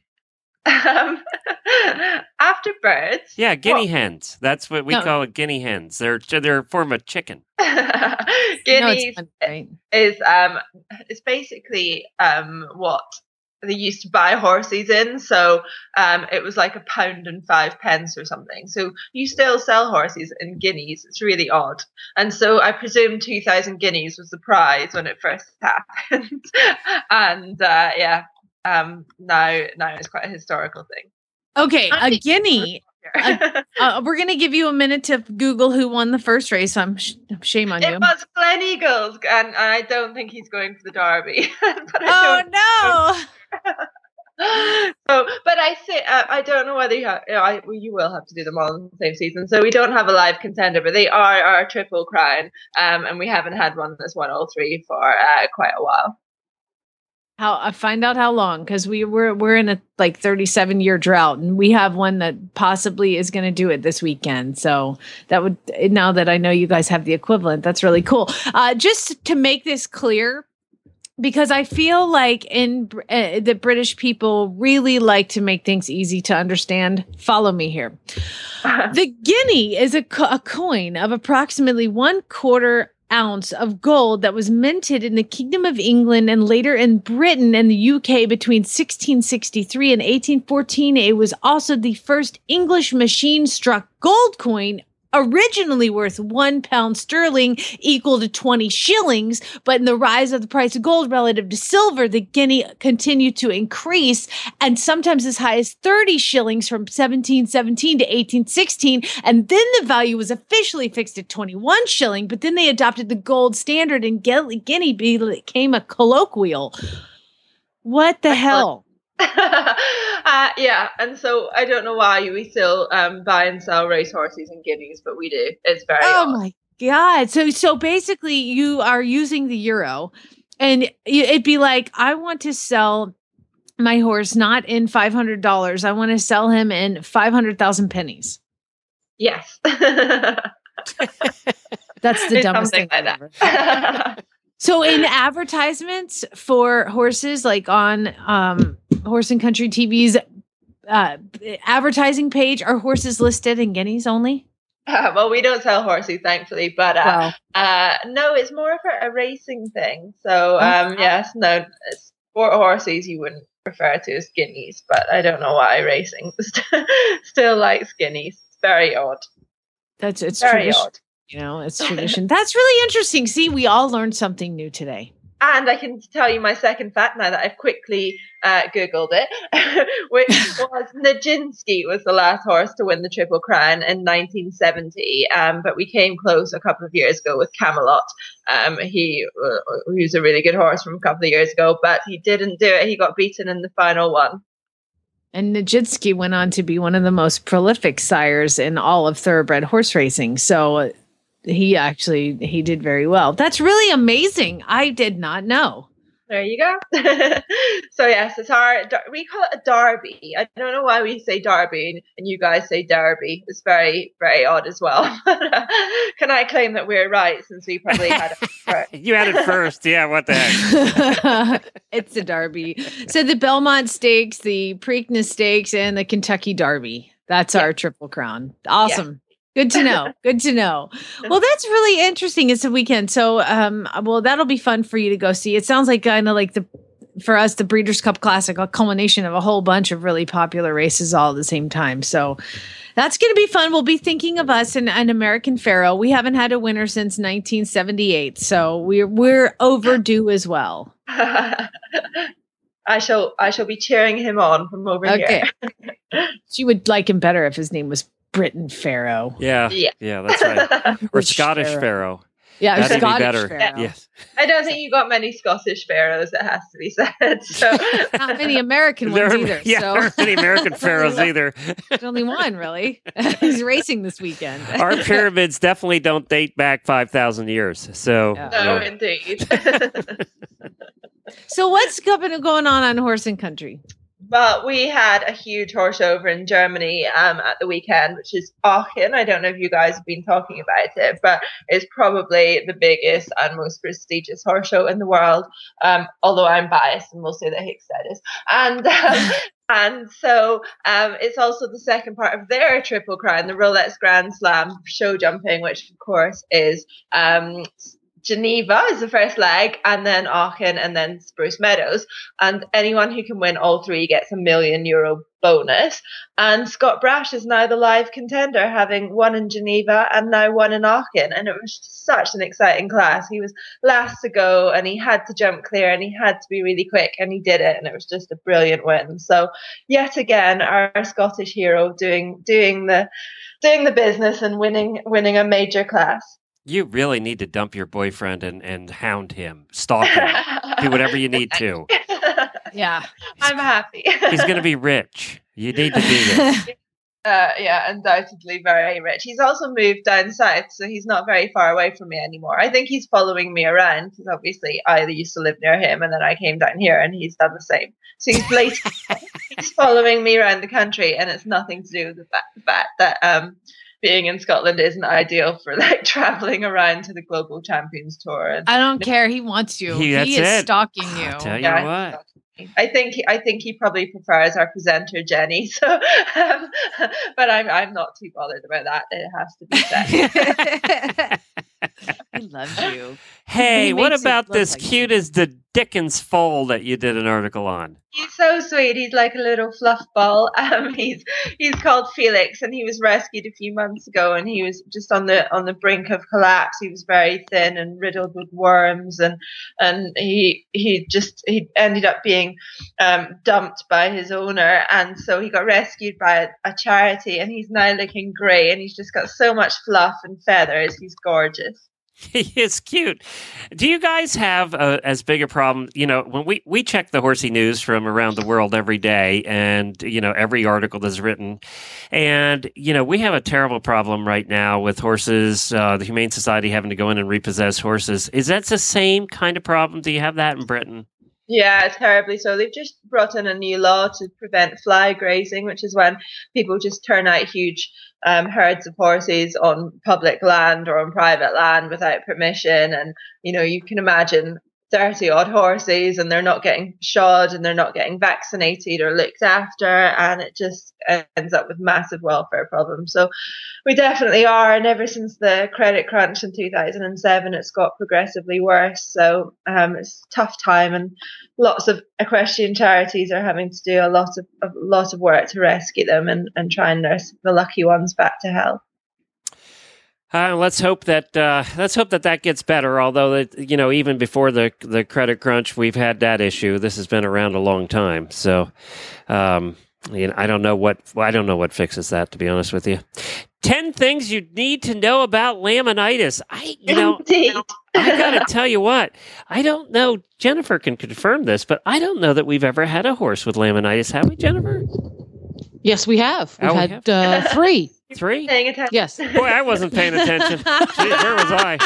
After birds? Yeah, guinea hens. That's what we call it, guinea hens. They're a form of chicken. Guineas is basically what they used to buy horses in. So it was like £1.05 or something. So you still sell horses in guineas. It's really odd. And so I presume 2,000 guineas was the prize when it first happened. And now it's quite a historical thing. Okay, a guinea We're going to give you a minute to Google who won the first race. Shame on you. It was Glen Eagles, and I don't think he's going for the Derby. But but I don't know whether you will have to do them all in the same season. So we don't have a live contender, but they are our Triple Crown, and we haven't had one that's won all three for quite a while. Find out how long, because we're in a 37-year drought, and we have one that possibly is going to do it this weekend. So that would, now that I know you guys have the equivalent, that's really cool. Just to make this clear, because I feel like the British people really like to make things easy to understand. Follow me here. The guinea is a coin of approximately 1/4 ounce of gold that was minted in the Kingdom of England and later in Britain and the UK between 1663 and 1814. It was also the first English machine-struck gold coin, originally worth £1 sterling, equal to 20 shillings. But in the rise of the price of gold relative to silver, the guinea continued to increase, and sometimes as high as 30 shillings from 1717 to 1816. And then the value was officially fixed at 21 shilling, but then they adopted the gold standard and guinea became a colloquial. What the hell? Yeah, and so I don't know why we still buy and sell racehorses and guineas, but we do. It's very odd. My God. So basically you are using the euro, and it'd be like, I want to sell my horse not in $500. I want to sell him in 500,000 pennies. Yes. That's the dumbest thing like ever. So in advertisements for horses, like on Horse and Country TV's advertising page, are horses listed in guineas only? Well, we don't sell horses, thankfully, but no, it's more of a racing thing. So yes, no, sport horses you wouldn't refer to as guineas, but I don't know why racing still likes guineas. It's very odd. It's very tradition. odd. It's tradition. That's really interesting. See, we all learned something new today. And I can tell you my second fact now that I've quickly Googled it, which was Nijinsky was the last horse to win the Triple Crown in 1970. But we came close a couple of years ago with Camelot. He was a really good horse from a couple of years ago, but he didn't do it. He got beaten in the final one. And Nijinsky went on to be one of the most prolific sires in all of thoroughbred horse racing. So he did very well. That's really amazing. I did not know. There you go. So yes, it's we call it a derby. I don't know why we say derby and you guys say derby. It's very, very odd as well. Can I claim that we're right since we probably had it first? You had it first. Yeah, what the heck? It's a derby. So the Belmont Stakes, the Preakness Stakes, and the Kentucky Derby. That's our Triple Crown. Awesome. Yeah. Good to know. Good to know. Well, that's really interesting. It's a weekend. So, that'll be fun for you to go see. It sounds like kind of like for us, the Breeders' Cup Classic, a culmination of a whole bunch of really popular races all at the same time. So that's going to be fun. We'll be thinking of us and American Pharoah. We haven't had a winner since 1978. So we're overdue as well. I shall be cheering him on from over here. You would like him better if his name was Britain Pharoah. Yeah, that's right. Or Scottish Pharoah. Yeah, that'd Scottish be better. Pharoah. Yes. I don't think you got many Scottish pharaohs, it has to be said. So not many American ones either. Yeah, there aren't many American pharaohs either. There's only one, really. He's racing this weekend. Our pyramids definitely don't date back 5,000 years. So no, indeed. So what's going on Horse and Country? But we had a huge horse over in Germany at the weekend, which is Aachen. I don't know if you guys have been talking about it, but it's probably the biggest and most prestigious horse show in the world. Although I'm biased and we'll say that Hickstead is. And so it's also the second part of their Triple Crown, the Rolex Grand Slam show jumping, which of course is Geneva is the first leg, and then Aachen, and then Spruce Meadows. And anyone who can win all three gets €1 million bonus. And Scott Brash is now the live contender, having won in Geneva and now won in Aachen. And it was such an exciting class. He was last to go, and he had to jump clear, and he had to be really quick, and he did it. And it was just a brilliant win. So yet again, our Scottish hero doing the business and winning a major class. You really need to dump your boyfriend and hound him, stalk him, do whatever you need to. Yeah. I'm happy. He's going to be rich. You need to do this. Yeah, undoubtedly very rich. He's also moved down south, so he's not very far away from me anymore. I think he's following me around because obviously I used to live near him, and then I came down here, and he's done the same. So he's following me around the country, and it's nothing to do with the fact that being in Scotland isn't ideal for like traveling around to the Global Champions Tour. And I don't care. He wants you. He is stalking you. I'll tell you what. I think he probably prefers our presenter Jenny. So, but I'm not too bothered about that. It has to be said. He loves you. Hey, what about this cute as the Dickens foal that you did an article on? He's so sweet. He's like a little fluff ball. He's called Felix, and he was rescued a few months ago, and he was just on the brink of collapse. He was very thin and riddled with worms, and he ended up being dumped by his owner, and so he got rescued by a charity, and he's now looking great, and he's just got so much fluff and feathers. He's gorgeous. He is cute. Do you guys have as big a problem? You know, when we check the horsey news from around the world every day, and, you know, every article that's written, and, you know, we have a terrible problem right now with horses, the Humane Society having to go in and repossess horses. Is that the same kind of problem? Do you have that in Britain? Yeah, terribly so. They've just brought in a new law to prevent fly grazing, which is when people just turn out huge herds of horses on public land or on private land without permission. And, you know, you can imagine 30 odd horses, and they're not getting shod, and they're not getting vaccinated or looked after, and it just ends up with massive welfare problems. So we definitely are, and ever since the credit crunch in 2007, it's got progressively worse. So it's a tough time, and lots of equestrian charities are having to do a lot of work to rescue them and try and nurse the lucky ones back to health. Let's hope that that gets better. Although you know, even before the credit crunch, we've had that issue. This has been around a long time. So, you know, I don't know what fixes that. To be honest with you, 10 things you need to know about laminitis. I got to tell you what. I don't know. Jennifer can confirm this, but I don't know that we've ever had a horse with laminitis. Have we, Jennifer? Yes, we have. We've had 3. 3? Paying attention. Yes. Boy, I wasn't paying attention. Jeez, where was I?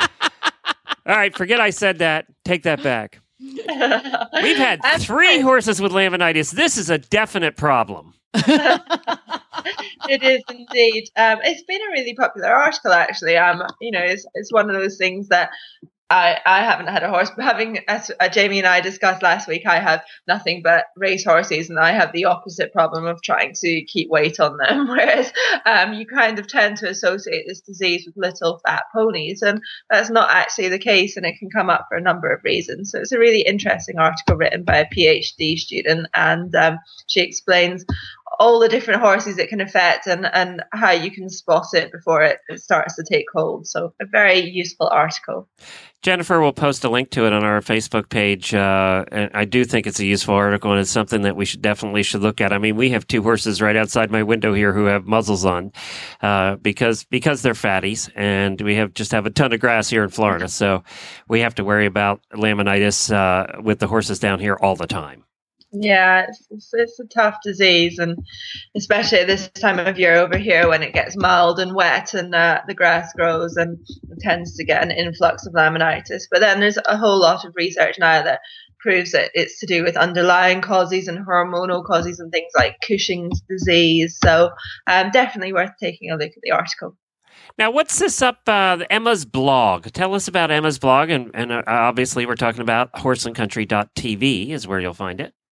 All right, forget I said that. Take that back. We've had 3 horses with laminitis. This is a definite problem. It is indeed. It's been a really popular article, actually. You know, it's one of those things that I haven't had a horse, but having, as Jamie and I discussed last week, I have nothing but race horses, and I have the opposite problem of trying to keep weight on them, whereas you kind of tend to associate this disease with little fat ponies, and that's not actually the case, and it can come up for a number of reasons. So it's a really interesting article written by a PhD student, and she explains all the different horses it can affect and how you can spot it before it starts to take hold. So a very useful article. Jennifer will post a link to it on our Facebook page. And I do think it's a useful article, and it's something that we should look at. I mean, we have 2 horses right outside my window here who have muzzles on because they're fatties, and we have a ton of grass here in Florida. So we have to worry about laminitis with the horses down here all the time. Yeah, it's a tough disease, and especially at this time of year over here when it gets mild and wet, and the grass grows and it tends to get an influx of laminitis. But then there's a whole lot of research now that proves that it's to do with underlying causes and hormonal causes and things like Cushing's disease. So definitely worth taking a look at the article. Now, what's this up, Emma's blog? Tell us about Emma's blog, and obviously we're talking about horseandcountry.tv is where you'll find it.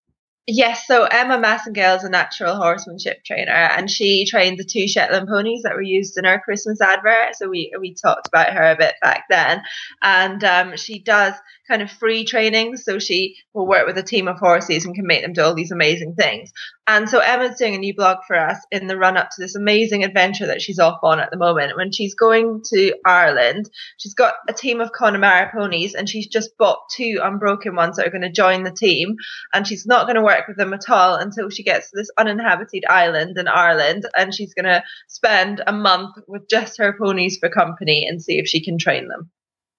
Yes, so Emma Massengale is a natural horsemanship trainer, and she trained the 2 Shetland ponies that were used in our Christmas advert. So we talked about her a bit back then, and she does kind of free training. So she will work with a team of horses and can make them do all these amazing things. And so Emma's doing a new blog for us in the run up to this amazing adventure that she's off on at the moment. When she's going to Ireland, she's got a team of Connemara ponies, and she's just bought 2 unbroken ones that are going to join the team, and she's not going to work with them at all until she gets to this uninhabited island in Ireland, and she's going to spend a month with just her ponies for company and see if she can train them.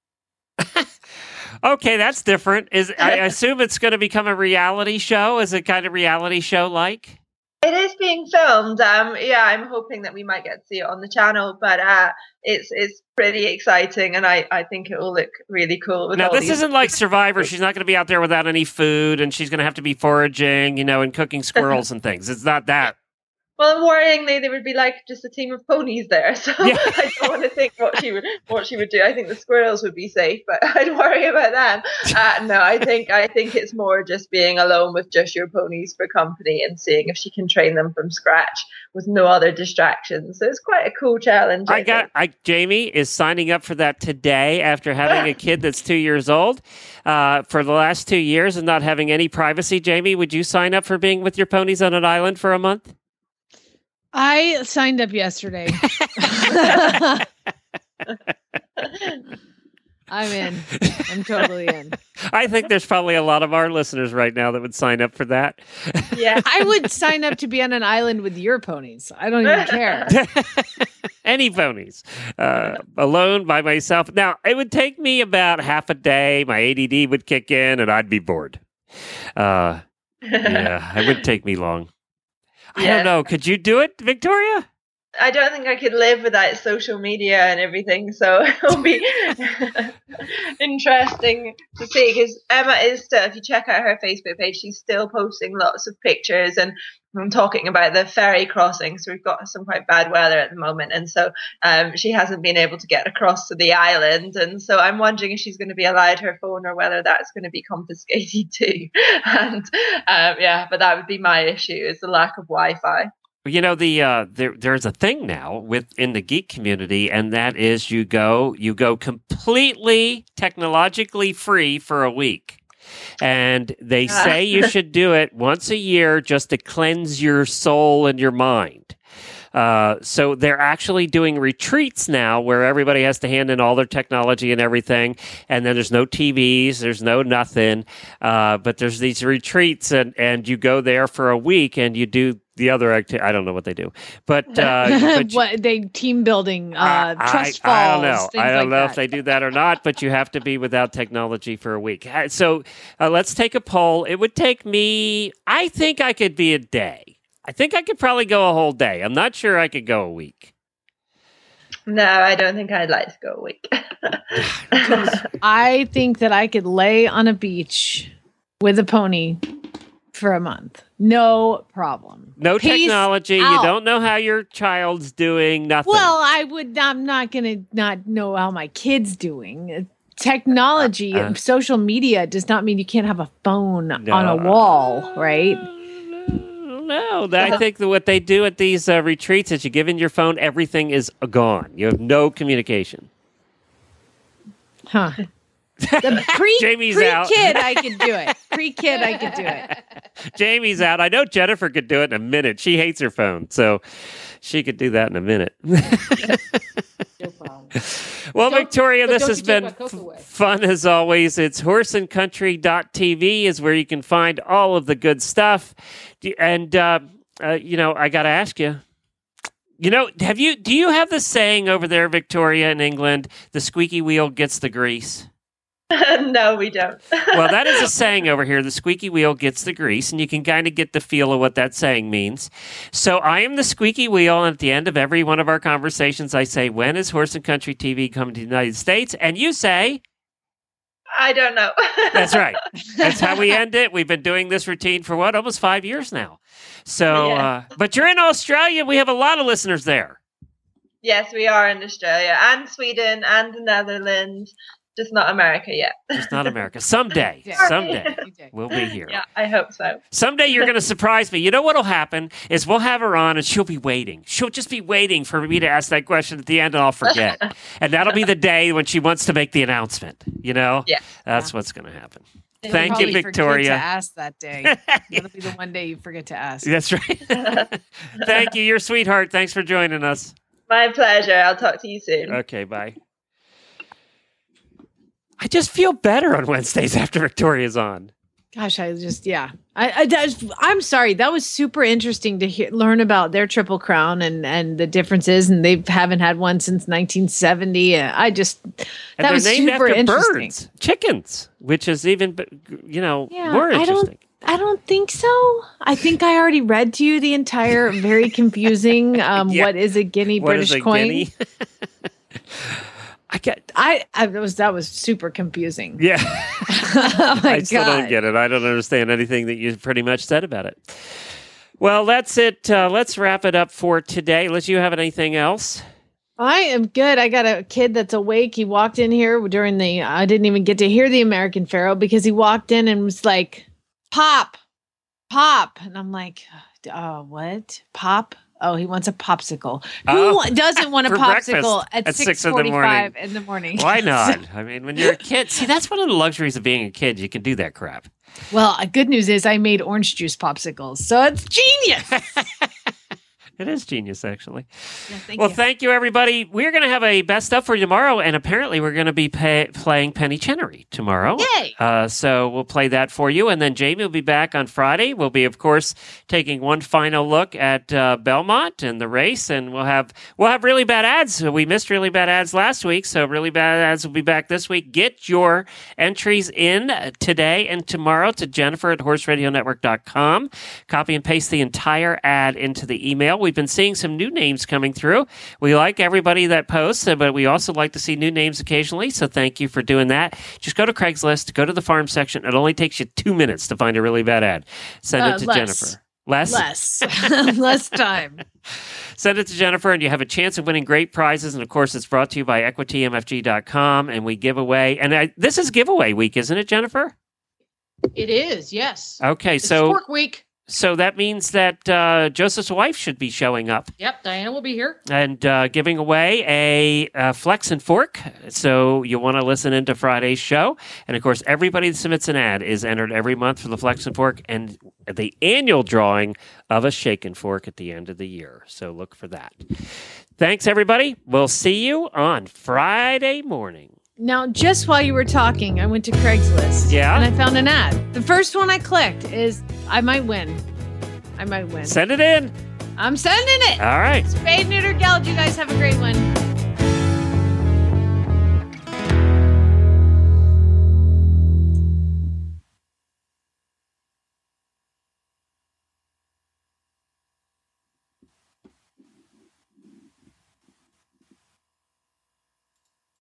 Okay, that's different. I assume it's going to become a reality show? Is it kind of reality show like? It is being filmed. I'm hoping that we might get to see it on the channel, but it's pretty exciting, and I think it will look really cool. Now, this isn't like Survivor. She's not going to be out there without any food, and she's going to have to be foraging, and cooking squirrels and things. It's not that. Well, worryingly, they would be like just a team of ponies there, so yeah. I don't want to think what she would do. I think the squirrels would be safe, but I'd worry about them. No, I think it's more just being alone with just your ponies for company and seeing if she can train them from scratch with no other distractions. So it's quite a cool challenge. Jamie is signing up for that today after having a kid that's 2 years old for the last 2 years and not having any privacy. Jamie, would you sign up for being with your ponies on an island for a month? I signed up yesterday. I'm in. I'm totally in. I think there's probably a lot of our listeners right now that would sign up for that. Yeah, I would sign up to be on an island with your ponies. I don't even care. Any ponies. Alone by myself. Now, it would take me about half a day. My ADD would kick in and I'd be bored. Yeah, it wouldn't take me long. I don't know. Could you do it, Victoria? I don't think I could live without social media and everything, so it'll be interesting to see, because Emma is still, if you check out her Facebook page, she's still posting lots of pictures and talking about the ferry crossing. So we've got some quite bad weather at the moment, and so she hasn't been able to get across to the island, and so I'm wondering if she's going to be allowed her phone or whether that's going to be confiscated too. And but that would be my issue, is the lack of Wi-Fi. There's a thing now within the geek community, and that is you go completely technologically free for a week. And they say you should do it once a year just to cleanse your soul and your mind. So they're actually doing retreats now where everybody has to hand in all their technology and everything. And then there's no TVs, there's no nothing. But there's these retreats and you go there for a week and you do the other activity. I don't know what they do, but what they team building, trust falls. I don't know. I don't know that. if they do that or not, but you have to be without technology for a week. So let's take a poll. It would take me, I think I could be a day. I think I could probably go a whole day. I'm not sure I could go a week. No, I don't think I'd like to go a week. I think that I could lay on a beach with a pony for a month. No problem. No Peace technology. out. You don't know how your child's doing. Nothing. Well, I'm not going to not know how my kid's doing. Technology and social media does not mean you can't have a phone on a wall, right? No, I think that what they do at these retreats is you give in your phone, everything is gone. You have no communication. Huh. Jamie's out. Pre-kid, I could do it. Pre-kid, I could do it. Jamie's out. I know Jennifer could do it in a minute. She hates her phone, so she could do that in a minute. No problem. Well, Victoria, this has been fun as always. It's horseandcountry.tv is where you can find all of the good stuff. And, I got to ask you, do you have the saying over there, Victoria, in England, the squeaky wheel gets the grease? No, we don't. Well, that is a saying over here. The squeaky wheel gets the grease, and you can kind of get the feel of what that saying means. So I am the squeaky wheel, and at the end of every one of our conversations, I say, when is Horse and Country TV coming to the United States? And you say... I don't know. That's right. That's how we end it. We've been doing this routine for almost 5 years now. So, but you're in Australia. We have a lot of listeners there. Yes, we are in Australia and Sweden and the Netherlands. Just not America yet. Just not America. Someday. Yeah. Someday. We'll be here. Yeah, I hope so. Someday you're going to surprise me. You know what'll happen is we'll have her on and she'll be waiting. She'll just be waiting for me to ask that question at the end and I'll forget. And that'll be the day when she wants to make the announcement. You know? Yeah. That's what's going to happen. You'll Thank you, probably Victoria. forget to ask that day. That'll be the one day you forget to ask. That's right. Thank you. You're a sweetheart. Thanks for joining us. My pleasure. I'll talk to you soon. Okay, bye. I just feel better on Wednesdays after Victoria's on. Gosh, I'm sorry. That was super interesting to learn about their Triple Crown and the differences. And they haven't had one since 1970. That was super interesting. Birds, chickens, which is even, more interesting. I don't think so. I think I already read to you the entire very confusing what is a guinea British coin. Guinea? That was super confusing. Yeah. Oh my I still God. don't get it. I don't understand anything that you pretty much said about it. Well, that's it. Let's wrap it up for today. Unless you have anything else. I am good. I got a kid that's awake. He walked in here I didn't even get to hear the American Pharaoh because he walked in and was like, "Pop, pop." And I'm like, what? Pop? Oh, he wants a popsicle. Who doesn't want a popsicle at 6:45 in the morning? Why not? I mean, when you're a kid, see, that's one of the luxuries of being a kid. You can do that crap. Well, good news is I made orange juice popsicles, so it's genius. It is genius, actually. Yeah, thank you, everybody. We're going to have a best of for you tomorrow, and apparently we're going to be playing Penny Chenery tomorrow. Yay! So we'll play that for you, and then Jamie will be back on Friday. We'll be, of course, taking one final look at Belmont and the race, and we'll have Really Bad Ads. We missed Really Bad Ads last week, so Really Bad Ads will be back this week. Get your entries in today and tomorrow to Jennifer at horseradionetwork.com. Copy and paste the entire ad into the email. We've been seeing some new names coming through. We like everybody that posts, but we also like to see new names occasionally, so thank you for doing that. Just go to Craigslist, go to the farm section. It only takes you 2 minutes to find a really bad ad. Send it to Jennifer. Less time. Send it to Jennifer, and you have a chance of winning great prizes. And, of course, it's brought to you by EquityMFG.com, and we give away. And this is giveaway week, isn't it, Jennifer? It is, yes. Okay, It's so work week. So that means that Joseph's wife should be showing up. Yep, Diana will be here. And giving away a Flex and Fork. So you want to listen into Friday's show. And, of course, everybody that submits an ad is entered every month for the Flex and Fork and the annual drawing of a Shake and Fork at the end of the year. So look for that. Thanks, everybody. We'll see you on Friday morning. Now, just while you were talking, I went to Craigslist. Yeah? And I found an ad. The first one I clicked is, I might win. Send it in. I'm sending it. All right. Spade, neuter, geld. You guys have a great one.